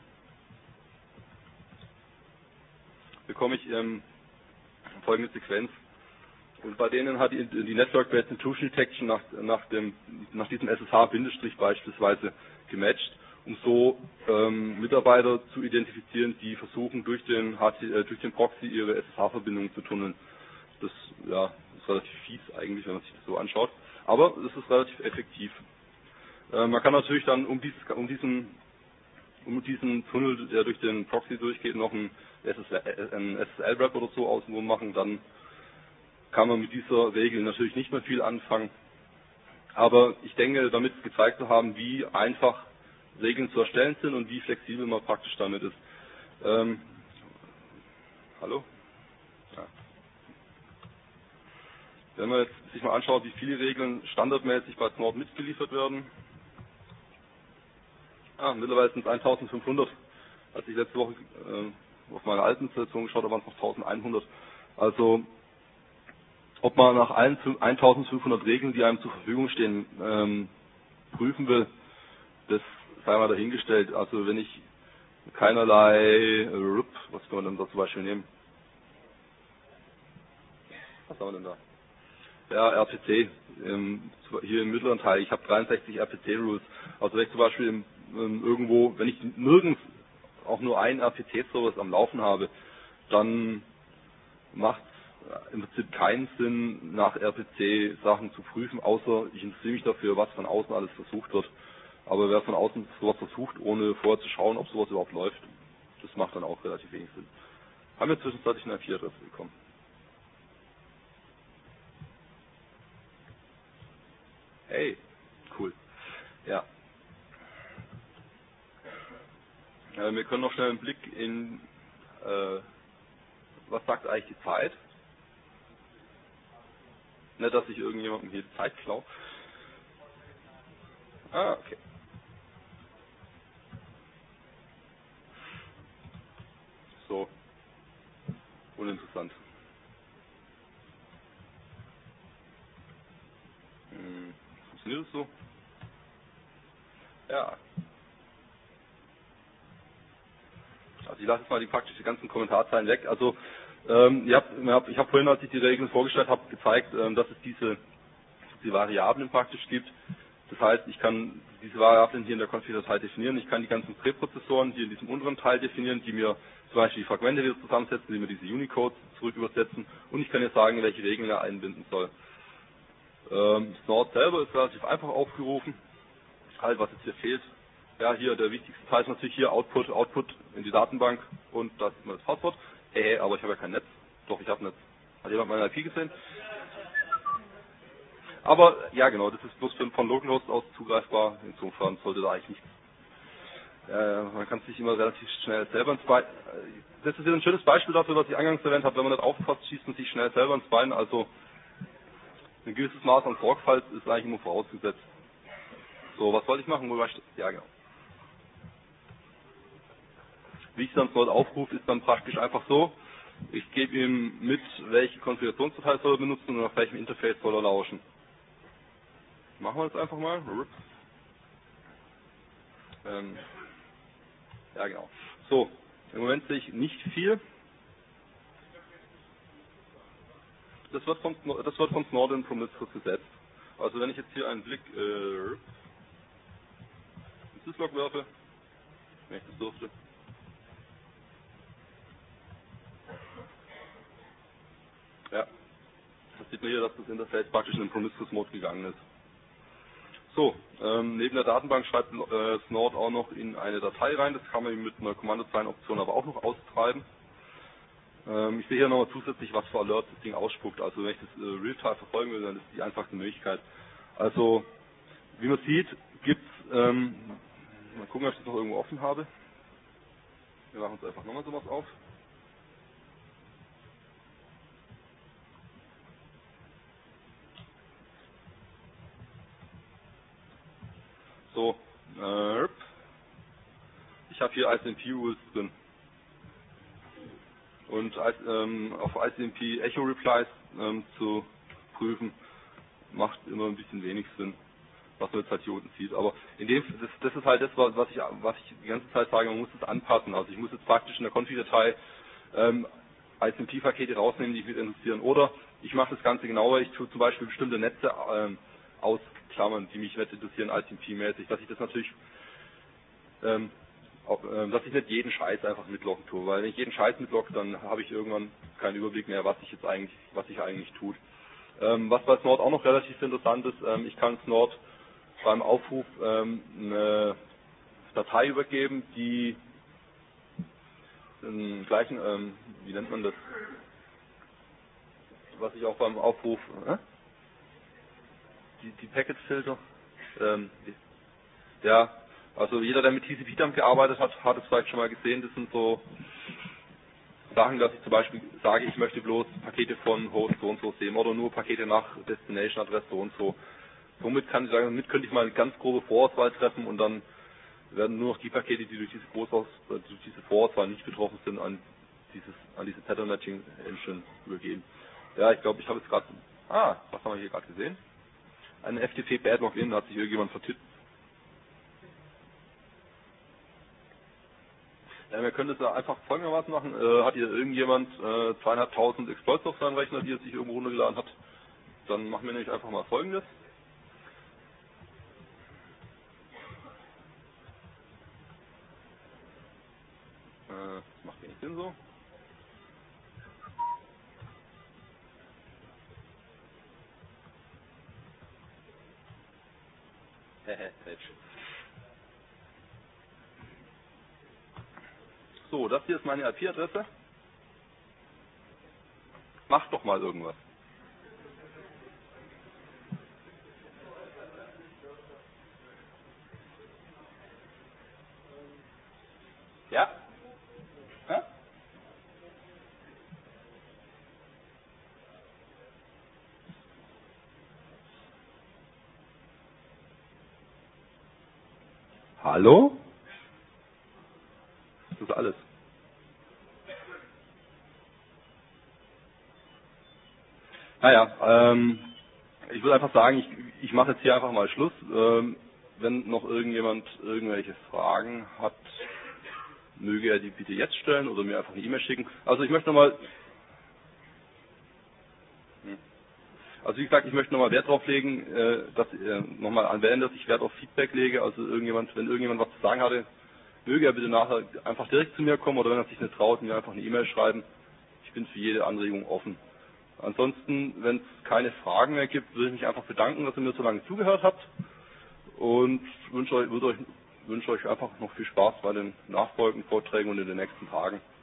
bekomme ich ähm, folgende Sequenz. Und bei denen hat die, die Network-Based Intrusion Detection nach, nach, dem, nach diesem S S H-Bindestrich beispielsweise gematcht, um so ähm, Mitarbeiter zu identifizieren, die versuchen, durch den, H T, äh, durch den Proxy ihre S S H-Verbindungen zu tunneln. Das ja, ist relativ fies eigentlich, wenn man sich das so anschaut. Aber es ist relativ effektiv. Äh, man kann natürlich dann um, dieses, um diesen um diesen Tunnel, der durch den Proxy durchgeht, noch ein S S L-Wrap oder so außenrum machen, dann kann man mit dieser Regel natürlich nicht mehr viel anfangen. Aber ich denke, damit gezeigt zu haben, wie einfach Regeln zu erstellen sind und wie flexibel man praktisch damit ist. Ähm, hallo? Ja. Wenn man jetzt sich mal anschaut, wie viele Regeln standardmäßig bei Snort mitgeliefert werden, Ah, mittlerweile sind es eintausendfünfhundert. Als ich letzte Woche äh, auf meine alten Installation geschaut habe, waren es noch eintausendeinhundert. Also, ob man nach allen eintausendfünfhundert Regeln, die einem zur Verfügung stehen, ähm, prüfen will, das sei mal dahingestellt. Also, wenn ich keinerlei, äh, was kann man denn da zum Beispiel nehmen? Was haben wir denn da? Ja, R P C, ähm, hier im mittleren Teil, ich habe dreiundsechzig R P C-Rules. Also wenn ich zum Beispiel im, ähm, irgendwo, wenn ich nirgends auch nur einen R P C-Service am Laufen habe, dann macht im Prinzip keinen Sinn, nach R P C Sachen zu prüfen, außer ich interessiere mich dafür, was von außen alles versucht wird. Aber wer von außen sowas versucht, ohne vorher zu schauen, ob sowas überhaupt läuft, das macht dann auch relativ wenig Sinn. Haben wir zwischenzeitlich eine I P-Adresse bekommen. Hey, cool. Ja. Äh, wir können noch schnell einen Blick in, äh, was sagt eigentlich die Zeit? Nicht, dass ich irgendjemandem hier die Zeit klaue. Ah, okay. So. Uninteressant. Hm. Funktioniert das so? Ja. Also ich lasse jetzt mal die praktisch die ganzen Kommentarzeilen weg. Also ähm, ihr habt, ihr habt, ich habe vorhin, als ich die Regeln vorgestellt habe, gezeigt, ähm, dass es diese die Variablen praktisch gibt. Das heißt, ich kann diese Variablen hier in der Config-Datei definieren. Ich kann die ganzen Präprozessoren hier in diesem unteren Teil definieren, die mir zum Beispiel die Fragmente wieder zusammensetzen, die mir diese Unicodes zurück übersetzen. Und ich kann jetzt sagen, welche Regeln er einbinden soll. Ähm, Snort selber ist relativ einfach aufgerufen. Halt, was jetzt hier fehlt. Ja, hier der wichtigste Teil ist natürlich hier Output, Output in die Datenbank und da ist immer das Passwort. Hey, aber ich habe ja kein Netz. Doch, ich habe ein Netz. Hat jemand meine I P gesehen? Aber, ja genau, das ist bloß von Localhost aus zugreifbar. Insofern sollte da eigentlich nichts. Äh, man kann sich immer relativ schnell selber ins Bein. Das ist ein schönes Beispiel dafür, was ich eingangs erwähnt habe. Wenn man nicht aufpasst, schießt man sich schnell selber ins Bein. Also, ein gewisses Maß an Sorgfalt ist eigentlich immer vorausgesetzt. So, was wollte ich machen? Wo war ich? Ja, genau. Wie ich dann dort aufrufe, ist dann praktisch einfach so, ich gebe ihm mit, welche Konfigurationsdatei soll er benutzen und auf welchem Interface soll er lauschen. Machen wir das einfach mal. Ähm, ja, genau. So, im Moment sehe ich nicht viel. Das wird von, das wird von Snowden Promiscuous gesetzt. Also wenn ich jetzt hier einen Blick äh, ins Syslog werfe, wenn ich das durfte, ja, das sieht man hier, dass das Interface praktisch in den Promiscuous Mode gegangen ist. So, ähm, neben der Datenbank schreibt äh, Snort auch noch in eine Datei rein, das kann man mit einer Kommandozeilenoption aber auch noch austreiben. Ähm, ich sehe hier nochmal zusätzlich, was für Alerts das Ding ausspuckt, also wenn ich das äh, Realtime verfolgen will, dann ist die einfachste Möglichkeit. Also, wie man sieht, gibt es, ähm, mal gucken, ob ich das noch irgendwo offen habe. Wir machen uns einfach nochmal sowas auf. So, äh, ich habe hier I C M P-Rules drin. Und ähm, auf I C M P Echo Replies ähm, zu prüfen, macht immer ein bisschen wenig Sinn, was man jetzt halt hier unten sieht. Aber in dem, das, das ist halt das, was ich, was ich die ganze Zeit sage, man muss es anpassen. Also ich muss jetzt praktisch in der Config-Datei ähm, I C M P-Pakete rausnehmen, die mich interessieren. Oder ich mache das Ganze genauer, ich tue zum Beispiel bestimmte Netze ähm, ausklammern, die mich nicht interessieren, I C M P-mäßig, dass ich das natürlich ähm, Auch, ähm, dass ich nicht jeden Scheiß einfach mitloggen tue, weil wenn ich jeden Scheiß mitlogge, dann habe ich irgendwann keinen Überblick mehr, was ich jetzt eigentlich, was ich eigentlich tut. Ähm, was bei Snort auch noch relativ interessant ist, ähm, ich kann Snort beim Aufruf ähm, eine Datei übergeben, die den gleichen, ähm, wie nennt man das, was ich auch beim Aufruf, äh? die, die Packet-Filter, ähm, ja, also jeder, der mit T C P-Dump gearbeitet hat, hat es vielleicht schon mal gesehen. Das sind so Sachen, dass ich zum Beispiel sage, ich möchte bloß Pakete von Host so und so sehen oder nur Pakete nach Destination-Adresse so und so. Somit kann ich sagen, damit könnte ich mal eine ganz grobe Vorauswahl treffen und dann werden nur noch die Pakete, die durch diese Großaus, durch diese Vorauswahl nicht betroffen sind, an dieses, an diese Pattern Matching Engine übergeben. Ja, ich glaube, ich habe jetzt gerade, ah, was haben wir hier gerade gesehen? Ein F T P Bad Login, da hat sich irgendjemand vertippt. Ja, wir können das ja einfach folgendermaßen machen. Äh, hat hier irgendjemand äh, zweieinhalbtausend Exploits auf seinem Rechner, die er sich irgendwo runtergeladen hat? Dann machen wir nämlich einfach mal Folgendes. Äh, das macht wenig Sinn so. So, das hier ist meine I P-Adresse. Mach doch mal irgendwas. Ja? Ja? Hallo? Das ist alles. Naja, ähm, ich würde einfach sagen, ich, ich mache jetzt hier einfach mal Schluss. Ähm, wenn noch irgendjemand irgendwelche Fragen hat, möge er die bitte jetzt stellen oder mir einfach eine E-Mail schicken. Also ich möchte nochmal, also wie gesagt, ich möchte nochmal Wert drauf legen, äh, dass äh, nochmal anwählen, dass ich Wert auf Feedback lege. Also irgendjemand, wenn irgendjemand was zu sagen hatte, möge er bitte nachher einfach direkt zu mir kommen oder wenn er sich nicht traut, mir einfach eine E-Mail schreiben. Ich bin für jede Anregung offen. Ansonsten, wenn es keine Fragen mehr gibt, würde ich mich einfach bedanken, dass ihr mir so lange zugehört habt und wünsche euch, würde euch, wünsche euch einfach noch viel Spaß bei den nachfolgenden Vorträgen und in den nächsten Tagen.